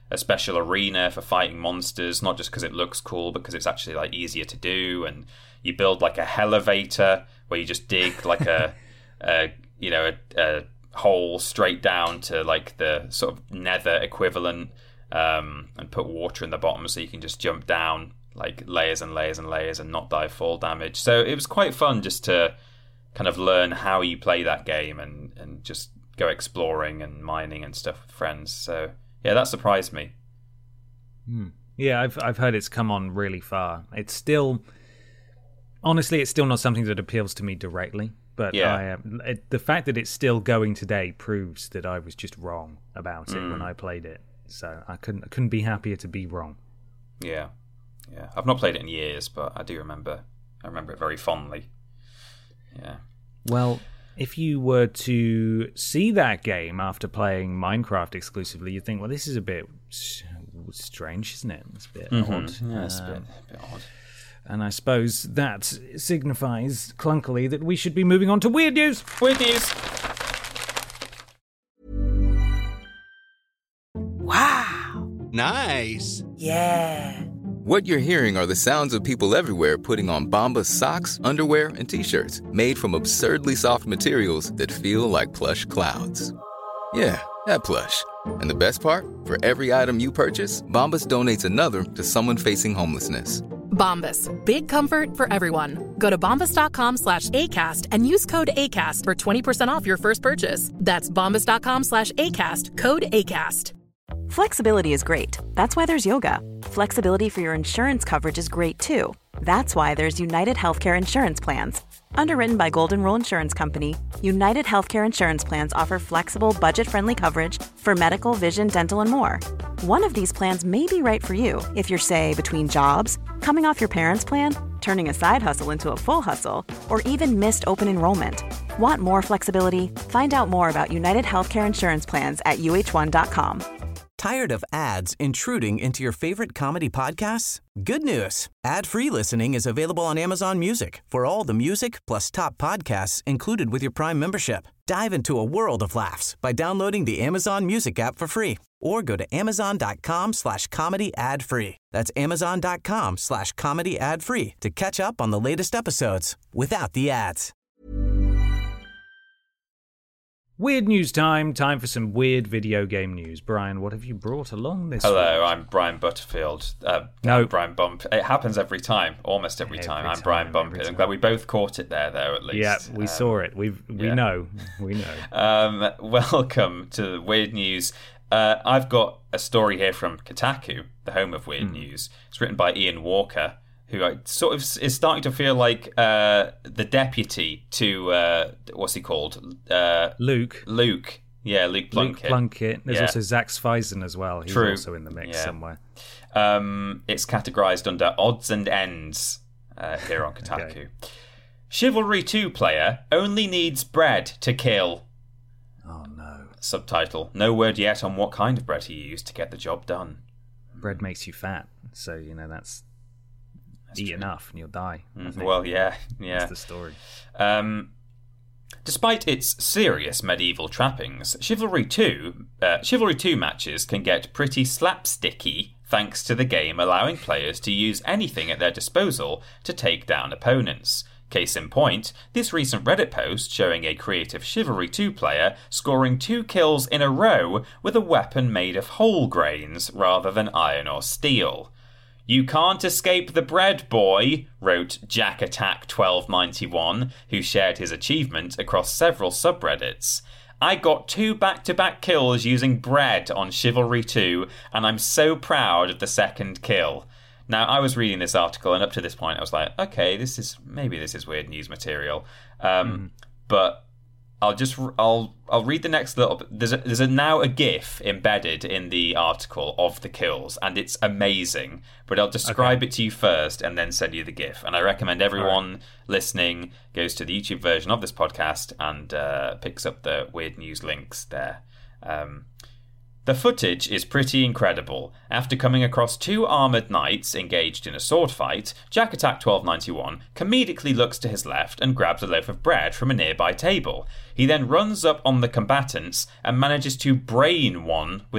a special arena for fighting monsters, not just because it looks cool, but because it's actually like easier to do. And you build like a elevator where you just dig like a, a you know, a, a hole straight down to like the sort of nether equivalent, um, and put water in the bottom so you can just jump down like layers and layers and layers and not die fall damage. So it was quite fun just to kind of learn how you play that game and, and just go exploring and mining and stuff with friends. So yeah, that surprised me. Hmm. Yeah, I've I've heard it's come on really far. It's still, honestly, it's still not something that appeals to me directly. But yeah. I, um, it, the fact that it's still going today proves that I was just wrong about it Mm. when I played it. So I couldn't I couldn't be happier to be wrong. Yeah, yeah. I've not played it in years, but I do remember. I remember it very fondly. Yeah. Well, if you were to see that game after playing Minecraft exclusively, you'd think, well, this is a bit strange, isn't it? It's a bit Mm-hmm. odd. Yeah, it's Um, a bit, a bit odd. And I suppose that signifies clunkily that we should be moving on to weird news. Weird news. Wow. Nice. Yeah. What you're hearing are the sounds of people everywhere putting on Bombas socks, underwear, and T-shirts made from absurdly soft materials that feel like plush clouds. Yeah, that plush. And the best part? For every item you purchase, Bombas donates another to someone facing homelessness. Bombas. Big comfort for everyone. Go to bombas.com slash ACAST and use code ACAST for twenty percent off your first purchase. That's bombas.com slash ACAST. Code ACAST. Flexibility is great. That's why there's yoga. Flexibility for your insurance coverage is great too. That's why there's United Healthcare Insurance Plans. Underwritten by Golden Rule Insurance Company, United Healthcare Insurance Plans offer flexible, budget-friendly coverage for medical, vision, dental, and more. One of these plans may be right for you if you're, say, between jobs, coming off your parents' plan, turning a side hustle into a full hustle, or even missed open enrollment. Want more flexibility? Find out more about United Healthcare Insurance Plans at U H one dot com. Tired of ads intruding into your favorite comedy podcasts? Good news. Ad-free listening is available on Amazon Music for all the music plus top podcasts included with your Prime membership. Dive into a world of laughs by downloading the Amazon Music app for free or go to amazon.com slash comedy ad free. That's amazon.com slash comedy ad free to catch up on the latest episodes without the ads. Weird news time. Time for some weird video game news. Brian, what have you brought along this Hello, week? I'm Brian Butterfield. Uh, No. I'm Brian Bump. It happens every time, almost every, Every time. I'm time, Brian Bump. every I'm time. glad we both caught it there, though, at least. Yeah, we Um, saw it. We we yeah. know. We know. Um, welcome to Weird News. Uh, I've got a story here from Kotaku, the home of Weird Hmm. News. It's written by Ian Walker, who I sort of is starting to feel like uh, the deputy to, uh, what's he called? Uh, Luke. Luke. Yeah, Luke Plunkett. Luke Plunkett. There's Yeah. also Zach Sveisen as well. He's True. also in the mix Yeah. somewhere. Um, it's categorized under odds and ends uh, here on Kotaku. Okay. Chivalry two player only needs bread to kill. Oh, no. Subtitle: no word yet on what kind of bread he used to get the job done. Bread makes you fat. So, you know, that's, That's eat true. enough and you'll die. I Mm, think. Well, yeah, yeah. That's the story. Um, despite its serious medieval trappings, Chivalry two, uh, Chivalry two matches can get pretty slapsticky thanks to the game allowing players to use anything at their disposal to take down opponents. Case in point, this recent Reddit post showing a creative Chivalry two player scoring two kills in a row with a weapon made of whole grains rather than iron or steel. "You can't escape the bread, boy," wrote Jack Attack twelve ninety-one, who shared his achievement across several subreddits. "I got two back-to-back kills using bread on Chivalry two, and I'm so proud of the second kill." Now, I was reading this article, and up to this point, I was like, okay, this is maybe this is weird news material. Um, Mm. But I'll just I'll I'll read the next little bit. There's a, there's a now a GIF embedded in the article of the kills, and it's amazing. But I'll describe Okay. it to you first, and then send you the GIF. And I recommend everyone listening goes to the YouTube version of this podcast and uh, picks up the weird news links there. Um, The footage is pretty incredible. After coming across two armoured knights engaged in a sword fight, Jack Attack twelve ninety-one comedically looks to his left and grabs a loaf of bread from a nearby table. He then runs up on the combatants and manages to brain one with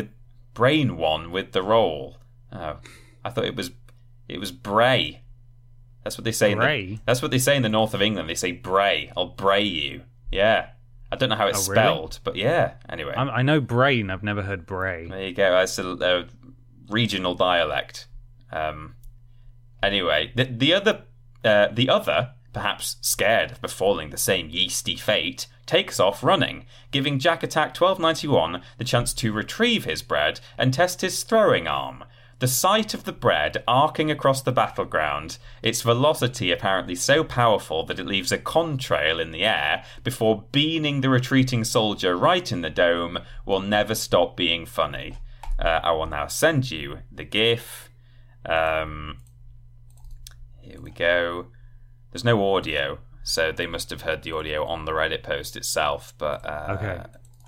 brain one with the roll. Oh, I thought it was it was bray. That's what they say. Bray? In the, that's what they say in the north of England. They say bray. I'll bray you. Yeah. I don't know how it's oh, really? spelled, but yeah. Anyway, I'm, I know brain. I've never heard bray. There you go. That's a, a regional dialect. Um. Anyway, the the other uh, the other, perhaps scared of befalling the same yeasty fate, takes off running, giving Jack Attack twelve ninety-one the chance to retrieve his bread and test his throwing arm. The sight of the bread arcing across the battleground, its velocity apparently so powerful that it leaves a contrail in the air before beaning the retreating soldier right in the dome, will never stop being funny. Uh, I will now send you the GIF. Um, here we go. There's no audio, so they must have heard the audio on the Reddit post itself, but uh, okay.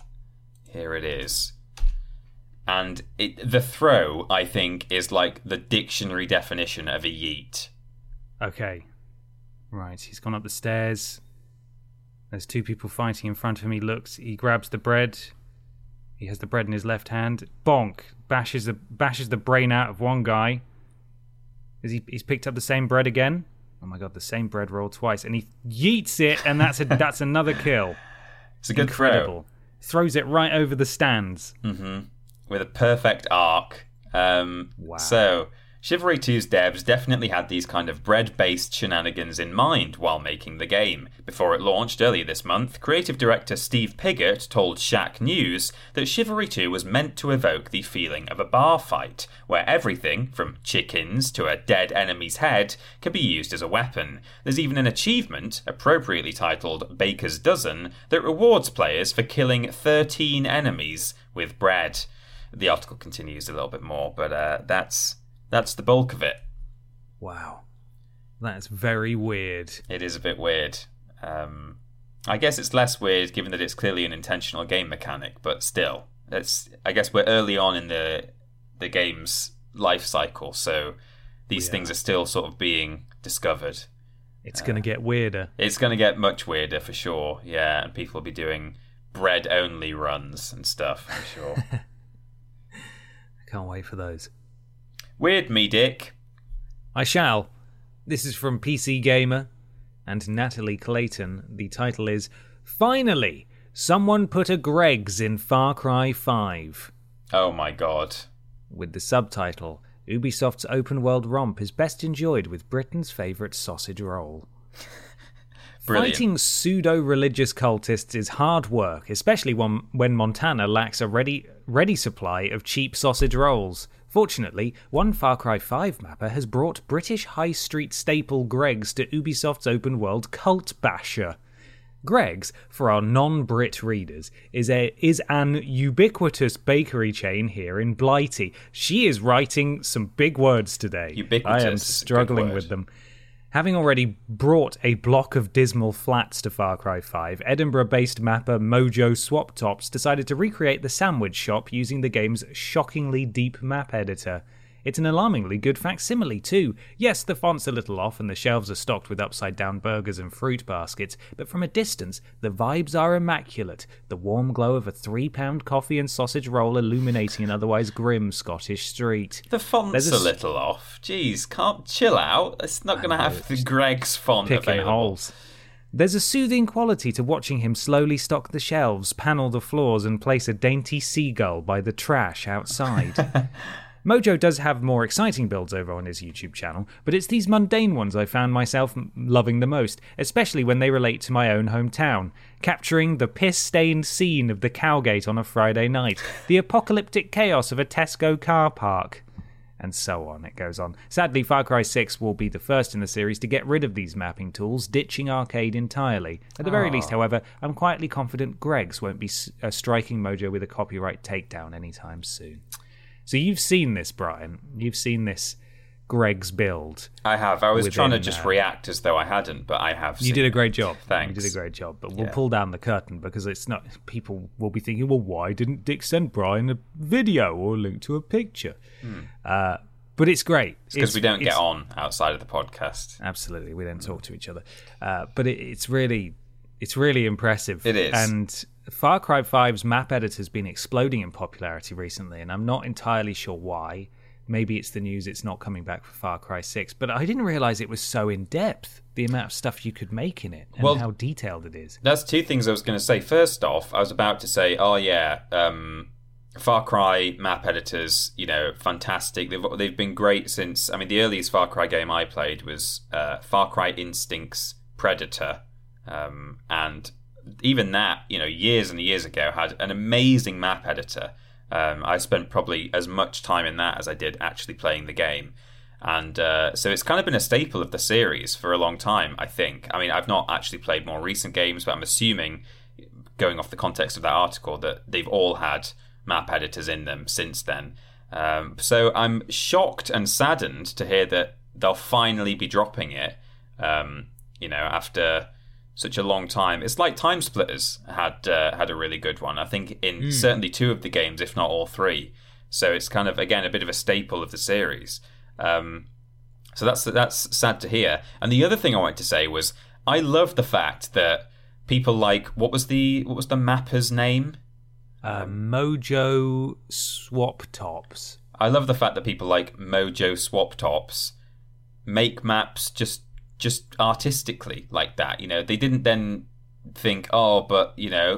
Here it is. And it, the throw, I think, is like the dictionary definition of a yeet. Okay. Right, he's gone up the stairs. There's two people fighting in front of him. He looks, he grabs the bread. He has the bread in his left hand. Bonk! Bashes the bashes the brain out of one guy. Is he? He's picked up the same bread again. Oh my god, the same bread roll twice, and he yeets it, and that's a that's another kill. It's a good Incredible. Throw. Throws it right over the stands. Mm-hmm. With a perfect arc. Um, wow. So, Chivalry two's devs definitely had these kind of bread-based shenanigans in mind while making the game. Before it launched earlier this month, creative director Steve Piggott told Shack News that Chivalry two was meant to evoke the feeling of a bar fight, where everything, from chickens to a dead enemy's head, can be used as a weapon. There's even an achievement, appropriately titled Baker's Dozen, that rewards players for killing thirteen enemies with bread. The article continues a little bit more, but uh, that's that's the bulk of it. Wow. That's very weird. It is a bit weird. Um, I guess it's less weird given that it's clearly an intentional game mechanic, but still. It's, I guess we're early on in the the game's life cycle, so these yeah. things are still sort of being discovered. It's uh, going to get weirder. It's going to get much weirder for sure, yeah, and people will be doing bread-only runs and stuff, I'm sure. Can't wait for those. Weird me, Dick. I shall. This is from P C Gamer and Natalie Clayton. The title is Finally, Someone Put a Greggs in Far Cry five. Oh my god. With the subtitle, Ubisoft's open world romp is best enjoyed with Britain's favourite sausage roll. Brilliant. Fighting pseudo-religious cultists is hard work, especially when, when Montana lacks a ready ready supply of cheap sausage rolls. Fortunately, one Far Cry five mapper has brought British high street staple Greggs to Ubisoft's open-world Cult Basher. Greggs, for our non-Brit readers, is a is an ubiquitous bakery chain here in Blighty. She is writing some big words today. Ubiquitous. I am struggling with them. Having already brought a block of dismal flats to Far Cry five, Edinburgh-based mapper Mojo Swap Tops decided to recreate the sandwich shop using the game's shockingly deep map editor. It's an alarmingly good facsimile too. Yes, the font's a little off and the shelves are stocked with upside-down burgers and fruit baskets, but from a distance, the vibes are immaculate. The warm glow of a three-pound coffee and sausage roll illuminating an otherwise grim Scottish street. The font's a, a little off. Jeez, can't chill out. It's not going to have the Greggs font picking available. Holes. There's a soothing quality to watching him slowly stock the shelves, panel the floors, and place a dainty seagull by the trash outside. Mojo does have more exciting builds over on his YouTube channel, but it's these mundane ones I found myself loving the most, especially when they relate to my own hometown. Capturing the piss-stained scene of the Cowgate on a Friday night, the apocalyptic chaos of a Tesco car park, and so on, it goes on. Sadly, Far Cry six will be the first in the series to get rid of these mapping tools, ditching arcade entirely. At the very Aww. least, however, I'm quietly confident Greggs won't be uh, striking Mojo with a copyright takedown anytime soon. So you've seen this, Brian. You've seen this Greggs build. I have. I was within, trying to just uh, react as though I hadn't, but I have seen You did a great it. job. Thanks. You did a great job. But we'll Yeah. pull down the curtain because it's not. People will be thinking, well, why didn't Dick send Brian a video or a link to a picture? Hmm. Uh, but it's great. It's because we don't it's- get on outside of the podcast. Absolutely, we don't talk to each other. Uh, but it, it's really, it's really impressive. It is. And Far Cry five's map editor's been exploding in popularity recently, and I'm not entirely sure why. Maybe it's the news it's not coming back for Far Cry six, but I didn't realise it was so in-depth, the amount of stuff you could make in it, and well, how detailed it is. That's two things I was going to say. First off, I was about to say, oh yeah, um, Far Cry map editors, you know, fantastic. They've, they've been great since, I mean, the earliest Far Cry game I played was uh, Far Cry Instinct's Predator, um, and even that, you know, years and years ago, had an amazing map editor. Um, I spent probably as much time in that as I did actually playing the game. And uh, so it's kind of been a staple of the series for a long time, I think. I mean, I've not actually played more recent games, but I'm assuming, going off the context of that article, that they've all had map editors in them since then. Um, so I'm shocked and saddened to hear that they'll finally be dropping it, um, you know, after such a long time. It's like Time Splitters had uh, had a really good one, I think, in mm. certainly two of the games, if not all three. So it's kind of, again, a bit of a staple of the series. Um, so that's that's sad to hear. And the other thing I wanted to say was, I love the fact that people like, what was the what was the mapper's name? Uh, Mojo Swap Tops. I love the fact that people like Mojo Swap Tops make maps just just artistically like that. You know, they didn't then think, oh, but, you know,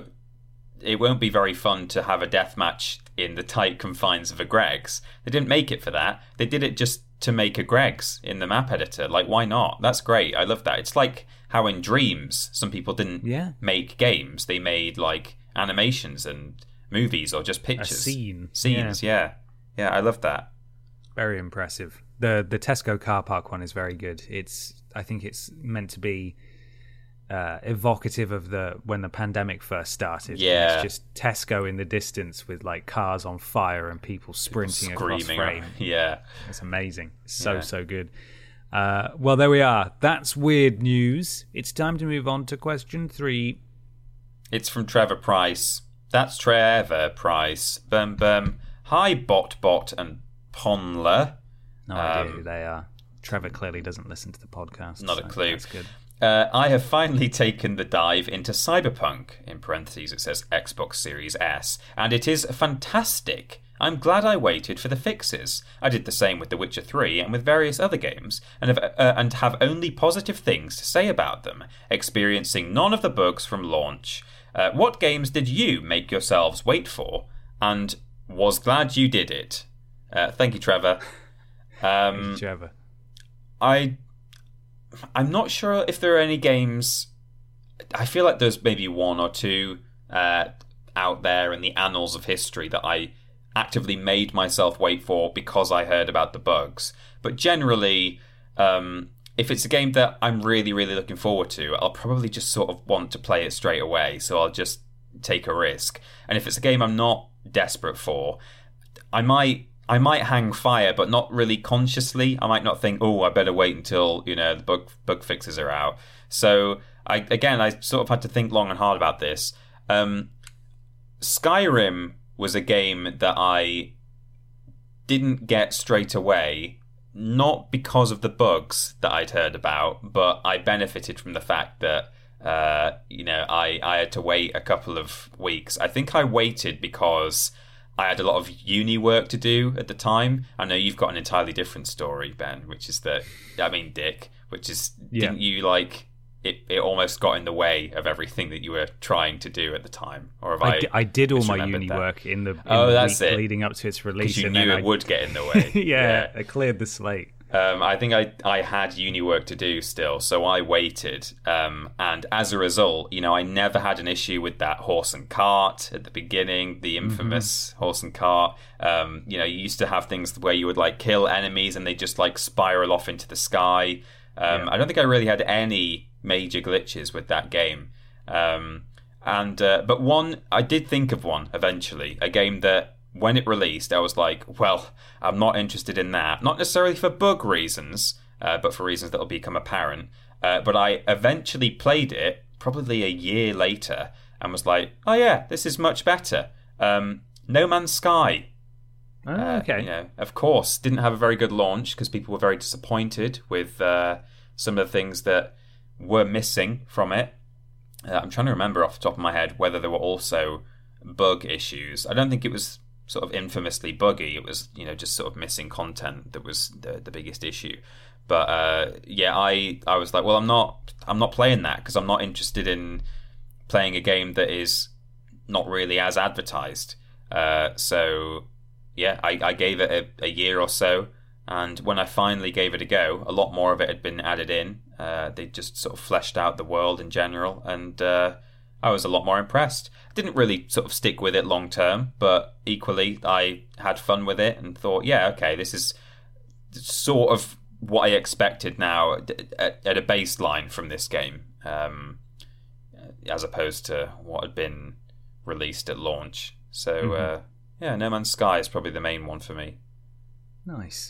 it won't be very fun to have a deathmatch in the tight confines of a Greggs. They didn't make it for that. They did it just to make a Greggs in the map editor. Like, why not? That's great. I love that. It's like how in Dreams, some people didn't yeah. make games. They made, like, animations and movies or just pictures. A scene. Scenes, yeah. Yeah, I love that. Very impressive. The the Tesco car park one is very good. It's I think it's meant to be uh, evocative of the when the pandemic first started. Yeah, it's just Tesco in the distance with like cars on fire and people sprinting people across frame. Yeah, it's amazing. It's so yeah. so good. Uh, well, there we are. That's weird news. It's time to move on to question three. It's from Trevor Price. That's Trevor Price. Bum bum. Hi, Bot Bot and Ponler. No idea um, who they are. Trevor clearly doesn't listen to the podcast. Not so a clue. That's good. Uh, I have finally taken the dive into Cyberpunk, in parentheses it says Xbox Series S, and it is fantastic. I'm glad I waited for the fixes. I did the same with The Witcher three and with various other games, and have, uh, and have only positive things to say about them, experiencing none of the bugs from launch. Uh, what games did you make yourselves wait for, and was glad you did it? Uh, thank you, Trevor. Um, thank you, Trevor. I, I'm not sure if there are any games. I feel like there's maybe one or two uh, out there in the annals of history that I actively made myself wait for because I heard about the bugs. But generally, um, if it's a game that I'm really, really looking forward to, I'll probably just sort of want to play it straight away. So I'll just take a risk. And if it's a game I'm not desperate for, I might I might hang fire, but not really consciously. I might not think, oh, I better wait until, you know, the bug bug fixes are out. So I again, I sort of had to think long and hard about this. Um, Skyrim was a game that I didn't get straight away, not because of the bugs that I'd heard about, but I benefited from the fact that uh, you know I I had to wait a couple of weeks. I think I waited because I had a lot of uni work to do at the time. I know you've got an entirely different story, Ben, which is that, I mean, Dick, which is, yeah. didn't you like, it, it almost got in the way of everything that you were trying to do at the time? Or have I I, d- I did all my uni that? work in the, in oh, the that's week it. leading up to its release. Because you and knew then it I... would get in the way. yeah, yeah, I cleared the slate. Um, I think I, I had uni work to do still, so I waited. Um, and as a result, you know, I never had an issue with that horse and cart at the beginning, the infamous mm-hmm. horse and cart. Um, you know, you used to have things where you would like kill enemies and they just like spiral off into the sky. Um, yeah. I don't think I really had any major glitches with that game. Um, and uh, but one, I did think of one eventually, a game that when it released, I was like, well, I'm not interested in that. Not necessarily for bug reasons, uh, but for reasons that will become apparent. Uh, but I eventually played it, probably a year later, and was like, oh yeah, this is much better. Um, No Man's Sky. Oh, okay. Uh, you know, of course, didn't have a very good launch because people were very disappointed with uh, some of the things that were missing from it. uh, I'm trying to remember off the top of my head whether there were also bug issues. I don't think it was sort of infamously buggy. It was, you know, just sort of missing content that was the the biggest issue. But uh, yeah, I I was like, well, I'm not I'm not playing that because I'm not interested in playing a game that is not really as advertised. Uh, so yeah, I, I gave it a, a year or so, and when I finally gave it a go, a lot more of it had been added in. Uh, they just sort of fleshed out the world in general, and uh, I was a lot more impressed. Didn't really sort of stick with it long term, but equally I had fun with it and thought, yeah, okay, this is sort of what I expected now at, at a baseline from this game, um, as opposed to what had been released at launch. So mm-hmm. uh, yeah, No Man's Sky is probably the main one for me. Nice.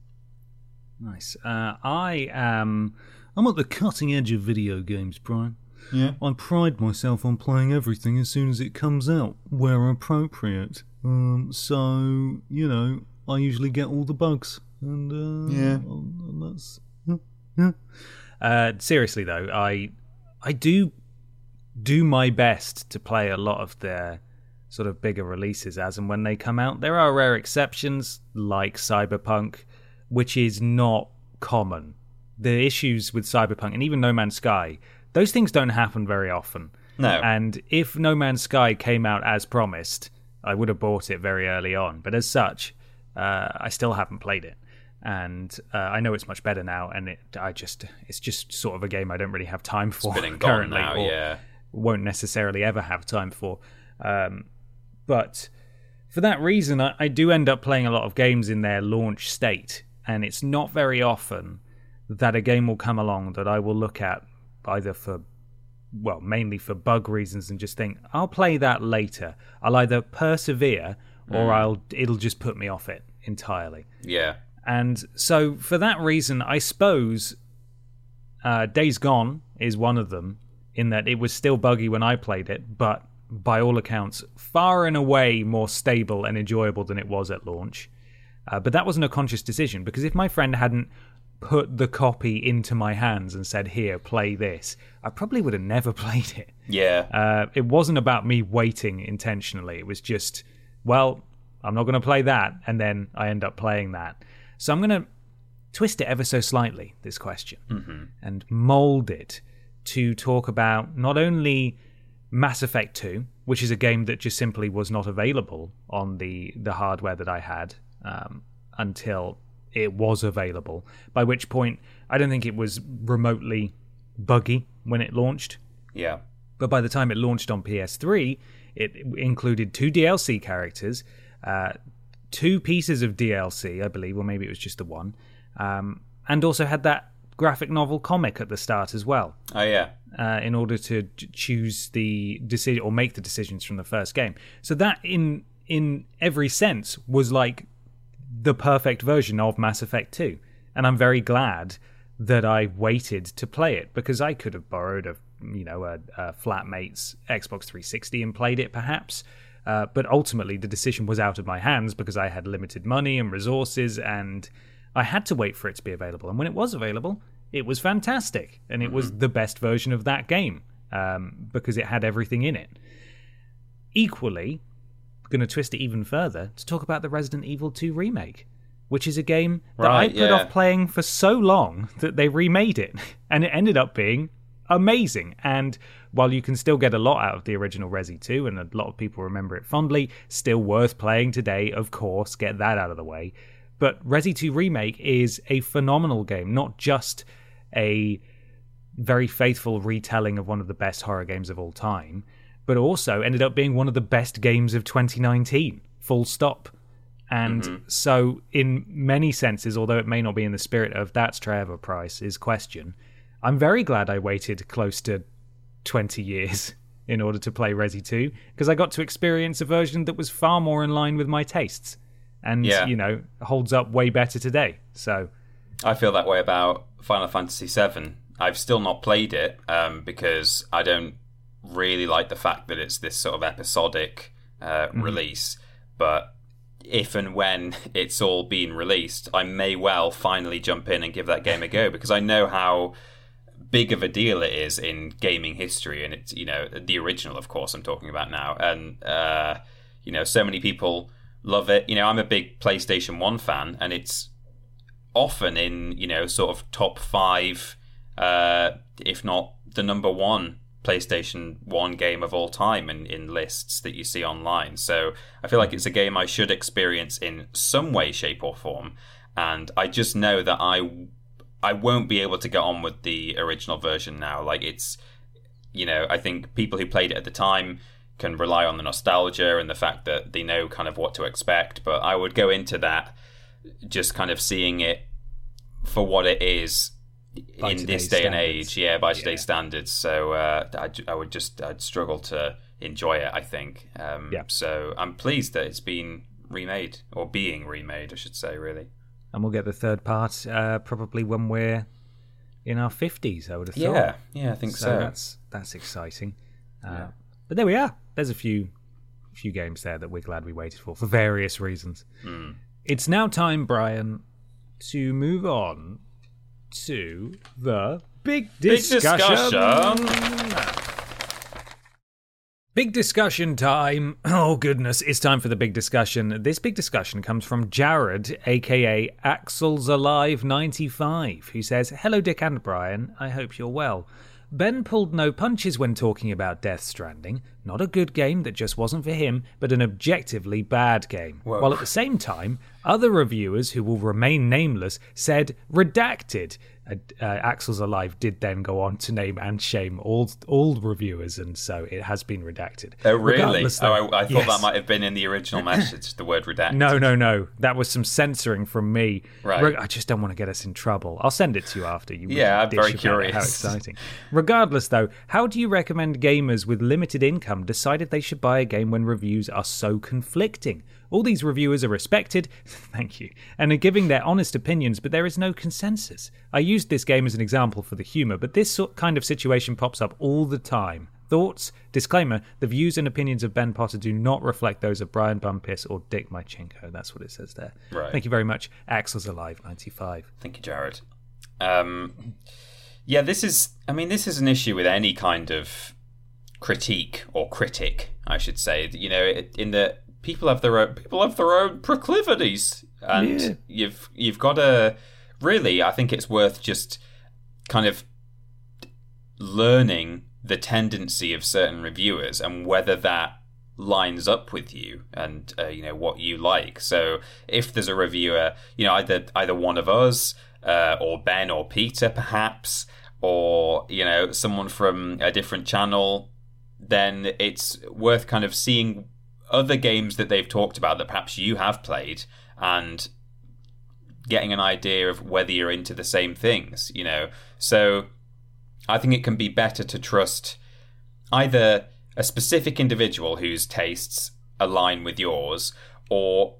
Nice. Uh, I am I'm at the cutting edge of video games, Brian. Yeah. I pride myself on playing everything as soon as it comes out, where appropriate. Um, so, you know, I usually get all the bugs. And, uh, yeah. and that's... Yeah, yeah. Uh, seriously, though, I I do do my best to play a lot of their sort of bigger releases as and when they come out. There are rare exceptions, like Cyberpunk, which is not common. The issues with Cyberpunk, and even No Man's Sky, those things don't happen very often. No. And if No Man's Sky came out as promised, I would have bought it very early on. But as such, uh, I still haven't played it. And uh, I know it's much better now, and it I just it's just sort of a game I don't really have time for it's been and currently, gone now, or yeah. won't necessarily ever have time for. Um, but for that reason, I, I do end up playing a lot of games in their launch state, and it's not very often that a game will come along that I will look at either for, well, mainly for bug reasons and just think, I'll play that later. I'll either persevere or Mm. I'll it'll just put me off it entirely. Yeah. And so for that reason, I suppose uh, Days Gone is one of them, in that it was still buggy when I played it, but by all accounts, far and away more stable and enjoyable than it was at launch. Uh, but that wasn't a conscious decision, because if my friend hadn't put the copy into my hands and said, here, play this, I probably would have never played it. Yeah. Uh, it wasn't about me waiting intentionally. It was just, well, I'm not going to play that, and then I end up playing that. So I'm going to twist it ever so slightly, this question, mm-hmm. and mould it to talk about not only Mass Effect two, which is a game that just simply was not available on the, the hardware that I had um, until it was available, by which point I don't think it was remotely buggy when it launched. Yeah. But by the time it launched on P S three, it included two D L C characters, uh, two pieces of D L C, I believe, or maybe it was just the one, um, and also had that graphic novel comic at the start as well. Oh, yeah. Uh, in order to choose the decision or make the decisions from the first game. So that, in in every sense, was like the perfect version of Mass Effect two. And I'm very glad that I waited to play it, because I could have borrowed a you know a, a flatmate's Xbox three sixty and played it perhaps. Uh, but ultimately, the decision was out of my hands because I had limited money and resources, and I had to wait for it to be available. And when it was available, it was fantastic. And it mm-hmm. was the best version of that game um, because it had everything in it. Equally, going to twist it even further to talk about the Resident Evil two remake, which is a game that right, I put yeah. off playing for so long that they remade it. And it ended up being amazing. And while you can still get a lot out of the original Resi two, and a lot of people remember it fondly, still worth playing today, of course, get that out of the way. But Resi two Remake is a phenomenal game, not just a very faithful retelling of one of the best horror games of all time, but also ended up being one of the best games of twenty nineteen, full stop. And mm-hmm. so in many senses, although it may not be in the spirit of that's Trevor Price's question, I'm very glad I waited close to twenty years in order to play Resi two, because I got to experience a version that was far more in line with my tastes and, yeah. you know, holds up way better today. So I feel that way about Final Fantasy seven. I've still not played it um, because I don't really like the fact that it's this sort of episodic uh, mm-hmm. release. But if and when it's all been released, I may well finally jump in and give that game a go, because I know how big of a deal it is in gaming history, and it's, you know, the original, of course, I'm talking about now, and uh, you know, so many people love it. You know, I'm a big PlayStation one fan, and it's often in, you know, sort of top five, uh, if not the number one PlayStation one game of all time in, in lists that you see online. So I feel like it's a game I should experience in some way, shape, or form, and I just know that I I won't be able to get on with the original version now. Like, it's, you know, I think people who played it at the time can rely on the nostalgia and the fact that they know kind of what to expect, but I would go into that just kind of seeing it for what it is by in this day standards. and age, yeah, by today's yeah. standards. So uh, I, I would just I'd struggle to enjoy it, I think. Um, yeah. So I'm pleased that it's been remade, or being remade, I should say, really. And we'll get the third part uh, probably when we're in our fifties, I would have thought. Yeah, yeah, I think so. so. That's that's exciting. Uh, yeah. But there we are. There's a few few games there that we're glad we waited for, for various reasons. Mm. It's now time, Brian, to move on to the big discussion. Big discussion. Big discussion time. Oh, goodness. It's time for the big discussion. This big discussion comes from Jared, a k a. Axel's Alive ninety-five, who says, "Hello, Dick and Brian. I hope you're well. Ben pulled no punches when talking about Death Stranding. Not a good game that just wasn't for him, but an objectively bad game. Whoa. While at the same time, other reviewers who will remain nameless said redacted. Uh, uh, Axel's Alive did then go on to name and shame all all reviewers, and so it has been redacted. Oh, really? Though, oh, I, I thought yes. that might have been in the original message, the word redacted. No, no, no. That was some censoring from me. Right. I just don't want to get us in trouble. I'll send it to you after. You yeah, I'm very curious. How exciting. Regardless, though, how do you recommend gamers with limited income decided they should buy a game when reviews are so conflicting? All these reviewers are respected, thank you, and are giving their honest opinions, but there is no consensus. I used this game as an example for the humour, but this sort kind of situation pops up all the time. Thoughts? Disclaimer, the views and opinions of Ben Potter do not reflect those of Brian Bumpus or Dick Mychinko. That's what it says there. Right. Thank you very much. Axel's Alive ninety-five. Thank you, Jared. Um, yeah, this is, I mean, this is an issue with any kind of critique, or critic, I should say. You know, in the... People have their own. People have their own proclivities, and yeah. you've you've got to really. I think it's worth just kind of learning the tendency of certain reviewers and whether that lines up with you and uh, you know what you like. So if there's a reviewer, you know, either either one of us uh, or Ben or Peter, perhaps, or you know someone from a different channel, then it's worth kind of seeing other games that they've talked about that perhaps you have played and getting an idea of whether you're into the same things, you know. So I think it can be better to trust either a specific individual whose tastes align with yours, or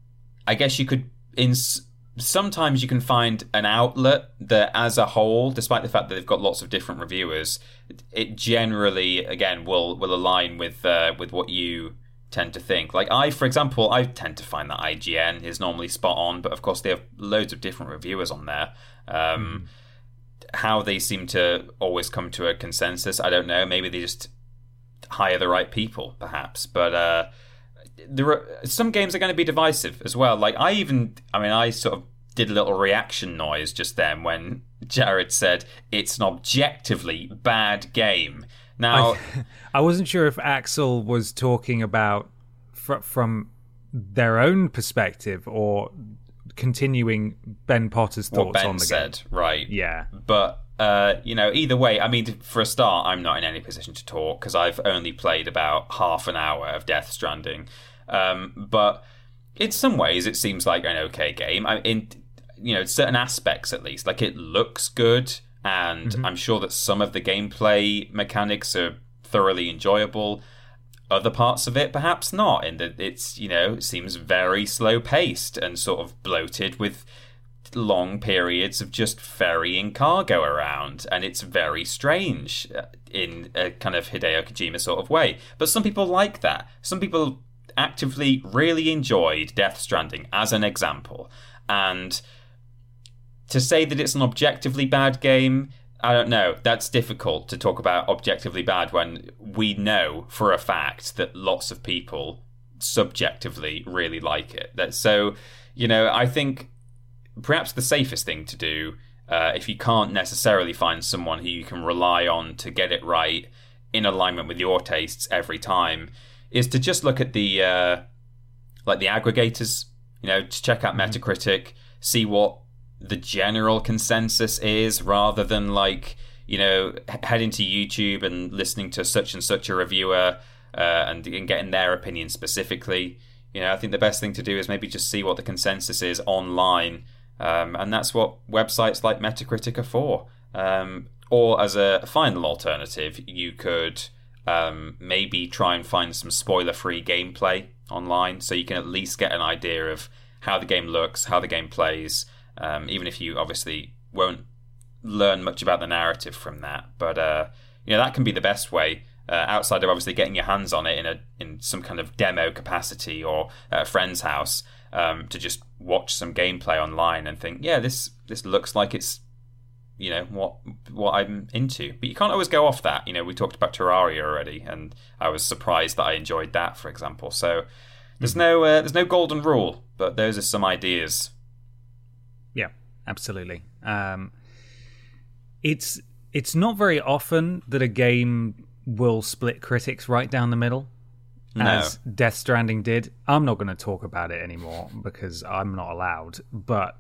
I guess you could in sometimes you can find an outlet that as a whole, despite the fact that they've got lots of different reviewers, it generally again will will align with uh, with what you tend to think. Like I, for example, I tend to find that I G N is normally spot on, but of course they have loads of different reviewers on there. Um, mm. How they seem to always come to a consensus, I don't know. Maybe they just hire the right people, perhaps. But uh, there are some games are going to be divisive as well. Like I even, I mean, I sort of did a little reaction noise just then when Jared said it's an objectively bad game. Now, I, I wasn't sure if Axel was talking about fr- from their own perspective or continuing Ben Potter's thoughts what Ben on the said, game. Right? Yeah, but uh, you know, either way, I mean, for a start, I'm not in any position to talk because I've only played about half an hour of Death Stranding. Um, but in some ways, it seems like an okay game. I, in you know, certain aspects at least, like it looks good. And mm-hmm. I'm sure that some of the gameplay mechanics are thoroughly enjoyable. Other parts of it, perhaps not. In that it's, you know, it seems very slow paced and sort of bloated with long periods of just ferrying cargo around. And it's very strange in a kind of Hideo Kojima sort of way. But some people like that. Some people actively really enjoyed Death Stranding as an example. And to say that it's an objectively bad game, I don't know. That's difficult to talk about objectively bad when we know for a fact that lots of people subjectively really like it. That so, you know, I think perhaps the safest thing to do, uh, if you can't necessarily find someone who you can rely on to get it right in alignment with your tastes every time, is to just look at the uh, like the aggregators. You know, to check out Metacritic, see what the general consensus is, rather than like, you know, heading to YouTube and listening to such and such a reviewer uh, and, and getting their opinion specifically. You know, I think the best thing to do is maybe just see what the consensus is online, um, and that's what websites like Metacritic are for. Um, or as a final alternative, you could um, maybe try and find some spoiler-free gameplay online, so you can at least get an idea of how the game looks, how the game plays. Um, even if you obviously won't learn much about the narrative from that, but uh, you know, that can be the best way. Uh, outside of obviously getting your hands on it in a in some kind of demo capacity or at a friend's house, um, to just watch some gameplay online and think, yeah, this this looks like it's, you know, what what I'm into. But you can't always go off that. You know, we talked about Terraria already, and I was surprised that I enjoyed that, for example. So there's mm-hmm. no uh, there's no golden rule, but those are some ideas. Yeah, absolutely. Um, it's it's not very often that a game will split critics right down the middle, no. as Death Stranding did. I'm not going to talk about it anymore because I'm not allowed, but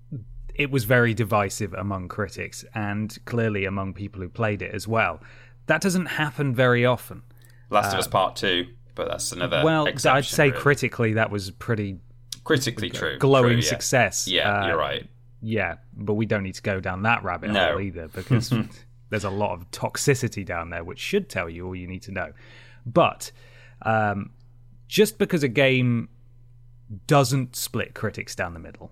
it was very divisive among critics and clearly among people who played it as well. That doesn't happen very often. Last uh, of Us Part two, but that's another well, exception, I'd say really. Critically that was pretty... Critically true. Glowing true, yeah. success. Yeah, uh, you're right. Yeah, but we don't need to go down that rabbit no. hole either, because there's a lot of toxicity down there, which should tell you all you need to know. But um, just because a game doesn't split critics down the middle,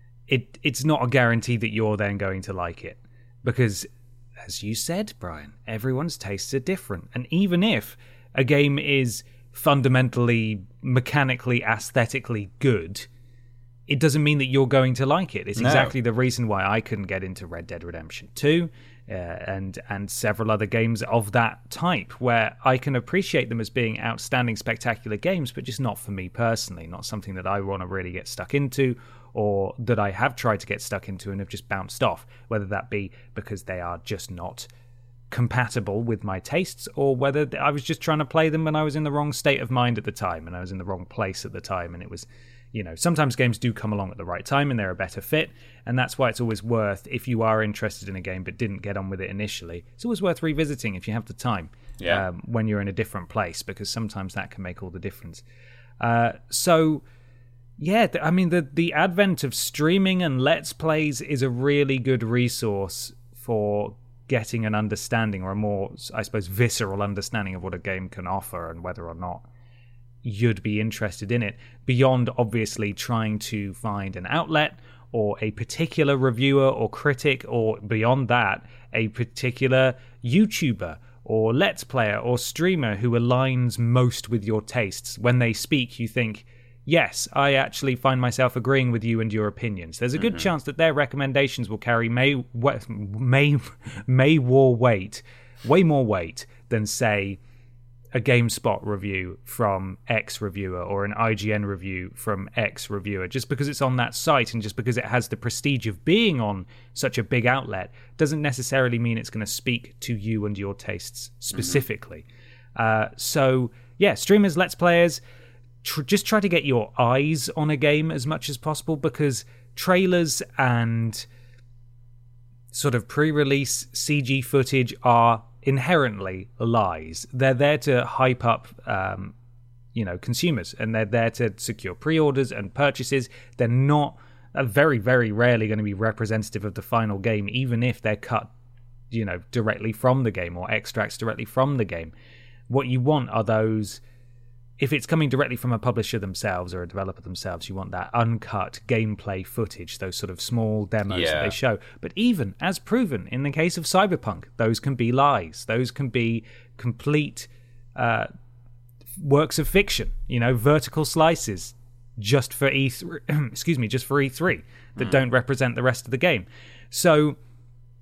it it's not a guarantee that you're then going to like it. Because, as you said, Brian, everyone's tastes are different. And even if a game is fundamentally, mechanically, aesthetically good, it doesn't mean that you're going to like it. It's no. exactly the reason why I couldn't get into Red Dead Redemption two uh, and and several other games of that type, where I can appreciate them as being outstanding, spectacular games, but just not for me personally, not something that I want to really get stuck into, or that I have tried to get stuck into and have just bounced off, whether that be because they are just not compatible with my tastes, or whether I was just trying to play them when I was in the wrong state of mind at the time and I was in the wrong place at the time, and it was, you know, sometimes games do come along at the right time and they're a better fit, and that's why it's always worth, if you are interested in a game but didn't get on with it initially, it's always worth revisiting if you have the time, yeah. um, when you're in a different place, because sometimes that can make all the difference. Uh, so yeah, I mean, the the advent of streaming and Let's Plays is a really good resource for getting an understanding, or a more, I suppose, visceral understanding of what a game can offer and whether or not you'd be interested in it, beyond obviously trying to find an outlet or a particular reviewer or critic, or beyond that, a particular YouTuber or Let's Player or streamer who aligns most with your tastes. When they speak, you think, yes, I actually find myself agreeing with you and your opinions. There's a good mm-hmm. chance that their recommendations will carry may, may, may more weight, way more weight than, say, a GameSpot review from X reviewer or an I G N review from X reviewer. Just because it's on that site and just because it has the prestige of being on such a big outlet doesn't necessarily mean it's going to speak to you and your tastes specifically. Mm-hmm. Uh, so, yeah, streamers, Let's Players, tr- just try to get your eyes on a game as much as possible, because trailers and sort of pre-release C G footage are inherently lies. They're there to hype up, um, you know, consumers, and they're there to secure pre-orders and purchases. They're not, uh, very, very rarely going to be representative of the final game, even if they're cut, you know, directly from the game or extracts directly from the game. What you want are those, if it's coming directly from a publisher themselves or a developer themselves, you want that uncut gameplay footage, those sort of small demos yeah. that they show. But even, as proven in the case of Cyberpunk, those can be lies. Those can be complete uh, works of fiction, you know, vertical slices just for E three, excuse me, just for E three that mm. don't represent the rest of the game. So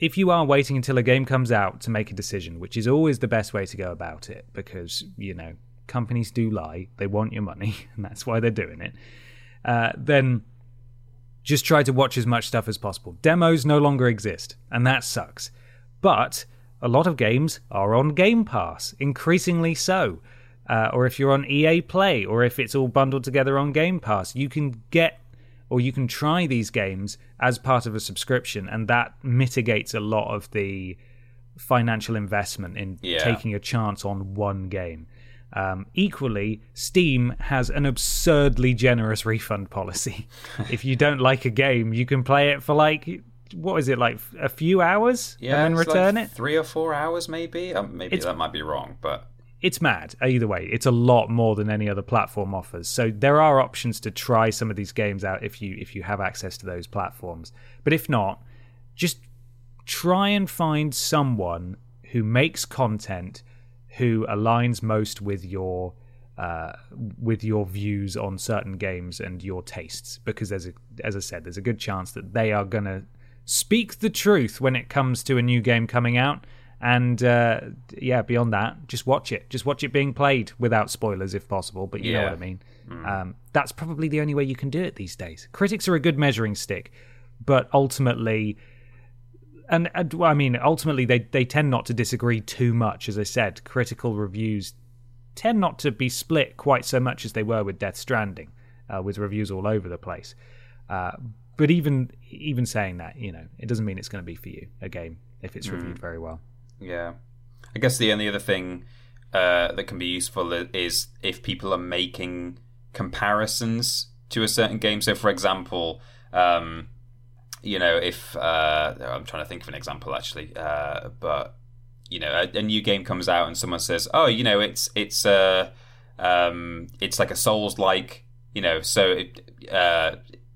if you are waiting until a game comes out to make a decision, which is always the best way to go about it, because, you know, companies do lie. They want your money, and that's why they're doing it. Uh, then just try to watch as much stuff as possible. Demos no longer exist, and that sucks. But a lot of games are on Game Pass, increasingly so. Uh, or if you're on E A Play, or if it's all bundled together on Game Pass, you can get or you can try these games as part of a subscription, and that mitigates a lot of the financial investment in yeah. taking a chance on one game. Um, equally, Steam has an absurdly generous refund policy. If you don't like a game, you can play it for like, what is it, like a few hours yeah, and then return like it? Three or four hours, maybe. Um, maybe it's, that might be wrong, but it's mad. Either way, it's a lot more than any other platform offers. So there are options to try some of these games out if you if you have access to those platforms. But if not, just try and find someone who makes content who aligns most with your uh, with your views on certain games and your tastes, because there's a, as I said, there's a good chance that they are going to speak the truth when it comes to a new game coming out. And uh, yeah, beyond that, just watch it. Just watch it being played without spoilers if possible, but you yeah. know what I mean. Mm. Um, that's probably the only way you can do it these days. Critics are a good measuring stick, but ultimately, and, and well, I mean, ultimately they, they tend not to disagree too much. As I said, critical reviews tend not to be split quite so much as they were with Death Stranding, uh, with reviews all over the place. Uh, but even even saying that, you know, it doesn't mean it's going to be for you, a game, if it's mm. reviewed very well. Yeah. I guess the only other thing uh, that can be useful is if people are making comparisons to a certain game. So, for example, um, you know, if... Uh, I'm trying to think of an example, actually. Uh, but, you know, a, a new game comes out and someone says, oh, you know, it's it's uh, um, it's like a Souls-like, you know, so... It, uh,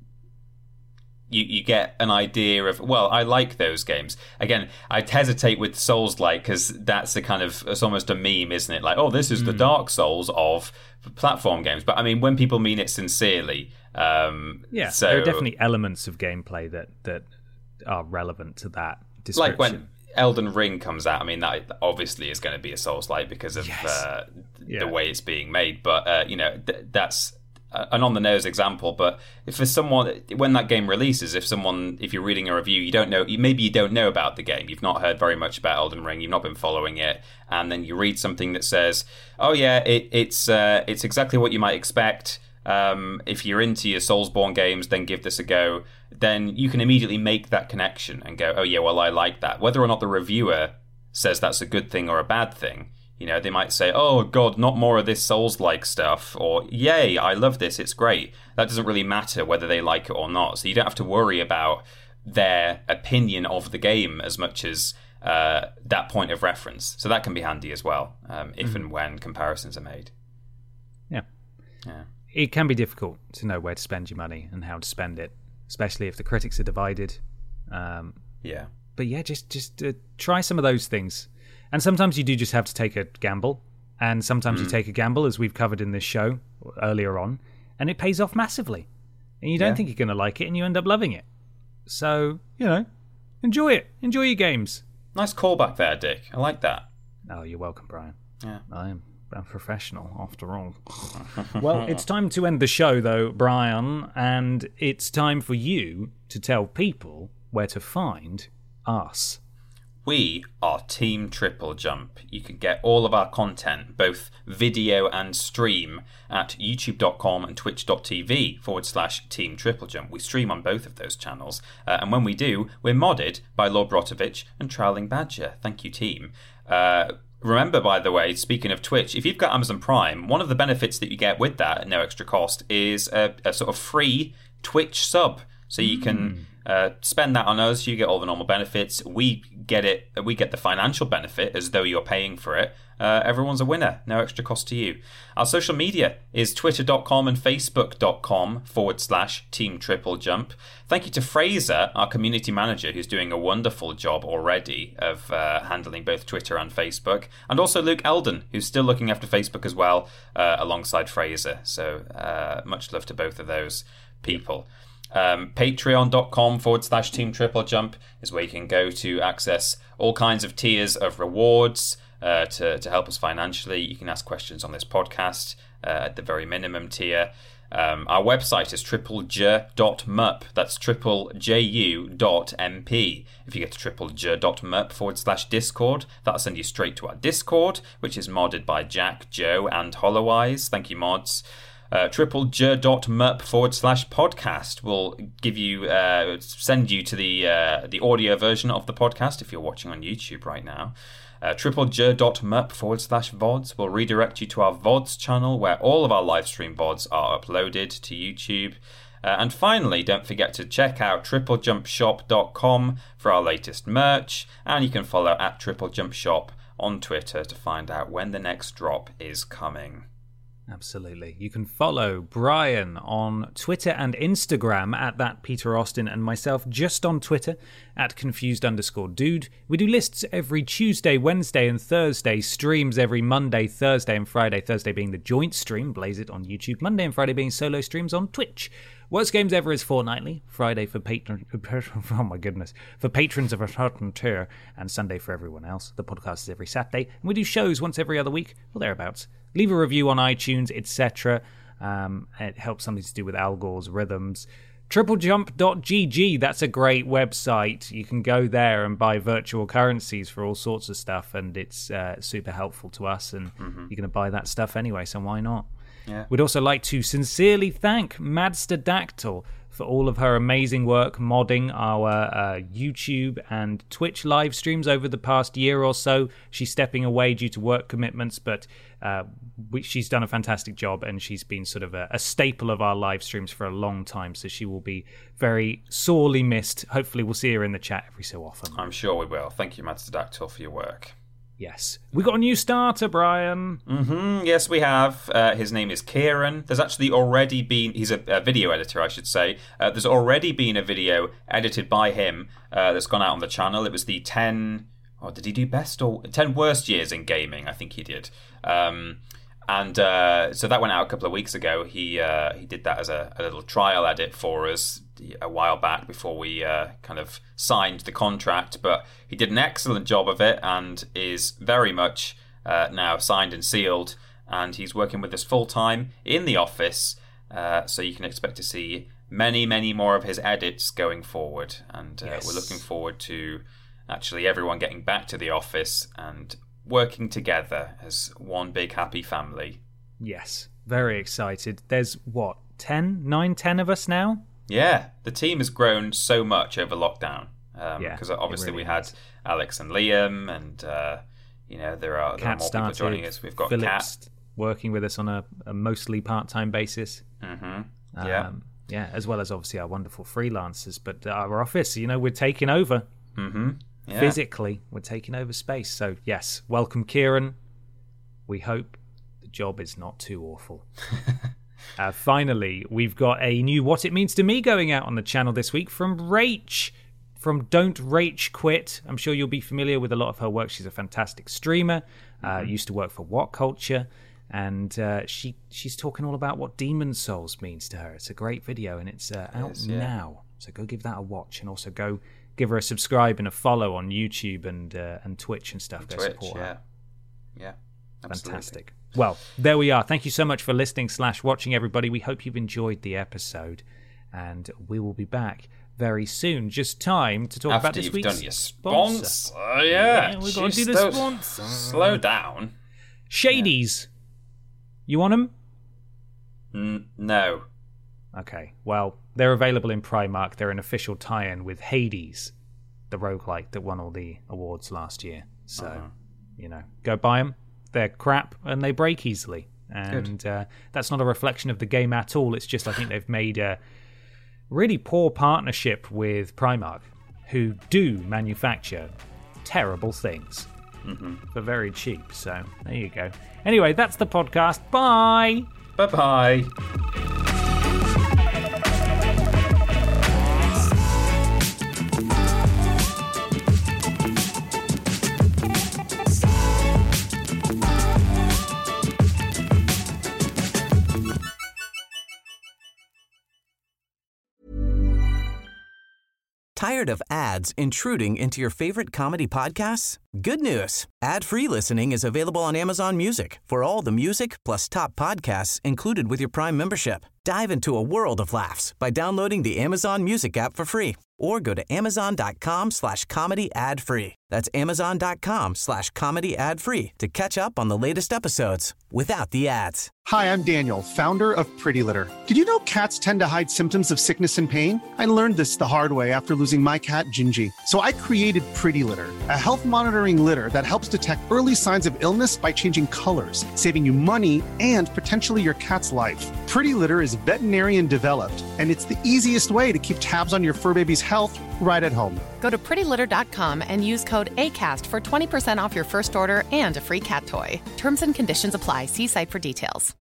You, you get an idea of, well, I like those games. Again, I'd hesitate with Souls-like because that's a kind of, it's almost a meme, isn't it? Like, oh, this is mm. the Dark Souls of platform games. But I mean, when people mean it sincerely, um, yeah, so, there are definitely elements of gameplay that that are relevant to that description. Like when Elden Ring comes out, I mean, that obviously is going to be a Souls-like because of yes. uh, yeah. the way it's being made. But uh, you know, th- that's an on-the-nose example, but if for someone, when that game releases, if someone, if you're reading a review, you don't know, maybe you don't know about the game, you've not heard very much about Elden Ring, you've not been following it, and then you read something that says, oh yeah, it, it's uh, it's exactly what you might expect, um, if you're into your Soulsborne games, then give this a go, then you can immediately make that connection and go, oh yeah, well, I like that. Whether or not the reviewer says that's a good thing or a bad thing, you know, they might say, oh, God, not more of this Souls-like stuff, or, yay, I love this, it's great. That doesn't really matter whether they like it or not. So you don't have to worry about their opinion of the game as much as uh, that point of reference. So that can be handy as well, um, if mm-hmm. and when comparisons are made. Yeah. Yeah. It can be difficult to know where to spend your money and how to spend it, especially if the critics are divided. Um, yeah. But yeah, just, just uh, try some of those things. And sometimes you do just have to take a gamble. And sometimes mm. you take a gamble, as we've covered in this show earlier on, and it pays off massively. And you don't yeah. think you're going to like it, and you end up loving it. So, you know, enjoy it. Enjoy your games. Nice callback there, Dick. I like that. Oh, you're welcome, Brian. Yeah. I am a professional, after all. Well, it's time to end the show, though, Brian, and it's time for you to tell people where to find us. We are Team Triple Jump. You can get all of our content, both video and stream, at youtube.com and twitch.tv forward slash Team Triple Jump. We stream on both of those channels. Uh, and when we do, we're modded by Lord Brotovich and Trowling Badger. Thank you, team. Uh, remember, by the way, speaking of Twitch, if you've got Amazon Prime, one of the benefits that you get with that at no extra cost is a, a sort of free Twitch sub. So you can uh, spend that on us. You get all the normal benefits. We get it. We get the financial benefit as though you're paying for it. Uh, everyone's a winner. No extra cost to you. Our social media is twitter.com and facebook.com forward slash Team Triple Jump. Thank you to Fraser, our community manager, who's doing a wonderful job already of uh, handling both Twitter and Facebook. And also Luke Eldon, who's still looking after Facebook as well, uh, alongside Fraser. So uh, much love to both of those people. Um, Patreon.com forward slash Team Triple Jump is where you can go to access all kinds of tiers of rewards uh, to, to help us financially. You can ask questions on this podcast uh, at the very minimum tier. Um, our website is triple j dot m u p. That's triple j u dot m p. If you get to triple j dot m u p forward slash Discord, that'll send you straight to our Discord, which is modded by Jack, Joe, and Holloweyes. Thank you, mods. Uh, triple j dot m u p forward slash podcast will give you, uh, send you to the uh, the audio version of the podcast if you're watching on YouTube right now. Uh, triple j dot m u p forward slash V O Ds will redirect you to our V O Ds channel where all of our live stream V O Ds are uploaded to YouTube. Uh, and finally, don't forget to check out triple jump shop dot com for our latest merch, and you can follow at triple jump shop on Twitter to find out when the next drop is coming. Absolutely. You can follow Brian on Twitter and Instagram at that Peter Austin, and myself just on Twitter at confused underscore dude. We do lists every Tuesday, Wednesday, and Thursday. Streams every Monday, Thursday, and Friday. Thursday being the joint stream, Blaze It on YouTube. Monday and Friday being solo streams on Twitch. Worst Games Ever is fortnightly. Friday for patron. Oh my goodness, for patrons of a certain tier, and Sunday for everyone else. The podcast is every Saturday, and we do shows once every other week, or thereabouts. Leave a review on iTunes, et cetera. Um, it helps something to do with Al Gore's rhythms. triple jump dot g g, that's a great website. You can go there and buy virtual currencies for all sorts of stuff, and it's uh, super helpful to us, and mm-hmm. you're going to buy that stuff anyway, so why not? Yeah. We'd also like to sincerely thank Madsterdactyl for all of her amazing work modding our uh, YouTube and Twitch live streams over the past year or so. She's stepping away due to work commitments, but uh, we, she's done a fantastic job, and she's been sort of a, a staple of our live streams for a long time, so she will be very sorely missed. Hopefully we'll see her in the chat every so often. I'm sure we will. Thank you, Madsterdactyl, for your work. Yes. We got a new starter, Brian. Mm-hmm. Yes, we have. Uh, his name is Kieran. There's actually already been... He's a, a video editor, I should say. Uh, there's already been a video edited by him uh, that's gone out on the channel. It was the ten... Oh, did he do best or... ten worst years in gaming, I think he did. Um, and uh, so that went out a couple of weeks ago. He uh, he did that as a, a little trial edit for us a while back before we uh, kind of signed the contract, but he did an excellent job of it and is very much uh, now signed and sealed, and he's working with us full time in the office, uh, so you can expect to see many many more of his edits going forward, and uh, yes. we're looking forward to actually everyone getting back to the office and working together as one big happy family. Yes, very excited. There's what, ten, nine, ten of us now? Yeah, the team has grown so much over lockdown. Um, yeah, because obviously really we had is. Alex and Liam, and uh, you know there are, there are more started, people joining us. We've got Phillips Kat working with us on a, a mostly part-time basis. Mm-hmm. Yeah, um, yeah, as well as obviously our wonderful freelancers. But our office, you know, we're taking over. Mm-hmm. Yeah. Physically, we're taking over space. So yes, welcome, Kieran. We hope the job is not too awful. Uh, finally, we've got a new What It Means to Me going out on the channel this week from Rach, from Don't Rach Quit. I'm sure you'll be familiar with a lot of her work. She's a fantastic streamer, uh, mm-hmm. used to work for What Culture, and uh, she she's talking all about what Demon's Souls means to her. It's a great video, and it's uh, out yes, yeah. now. So go give that a watch, and also go give her a subscribe and a follow on YouTube and uh, and Twitch and stuff. Go Twitch, support yeah. her. Yeah, absolutely. Fantastic. Well, there we are. Thank you so much for listening slash watching, everybody. We hope you've enjoyed the episode, and we will be back very soon. Just time to talk After about this you've week's done your sponsor. sponsor. Oh, yeah. yeah we've got to do the those... sponsor. Slow down. Shadies. Yeah. You want them? N- no. Okay. Well, they're available in Primark. They're an official tie-in with Hades, the roguelike that won all the awards last year. So, uh-huh. you know, go buy them. They're crap and they break easily, and uh, that's not a reflection of the game at all. It's just I think they've made a really poor partnership with Primark, who do manufacture terrible things mm-hmm. for very cheap. So there you go. Anyway, that's the podcast. Bye. Bye bye. Tired of ads intruding into your favorite comedy podcasts? Good news. Ad-free listening is available on Amazon Music for all the music plus top podcasts included with your Prime membership. Dive into a world of laughs by downloading the Amazon Music app for free or go to amazon.com slash comedy ad free. That's amazon.com slash comedy ad free to catch up on the latest episodes without the ads. Hi, I'm Daniel, founder of Pretty Litter. Did you know cats tend to hide symptoms of sickness and pain? I learned this the hard way after losing my cat, Gingy. So I created Pretty Litter, a health monitoring litter that helps detect early signs of illness by changing colors, saving you money and potentially your cat's life. Pretty Litter is veterinarian developed, and it's the easiest way to keep tabs on your fur baby's health right at home. Go to pretty litter dot com and use code ACAST for twenty percent off your first order and a free cat toy. Terms and conditions apply. See site for details.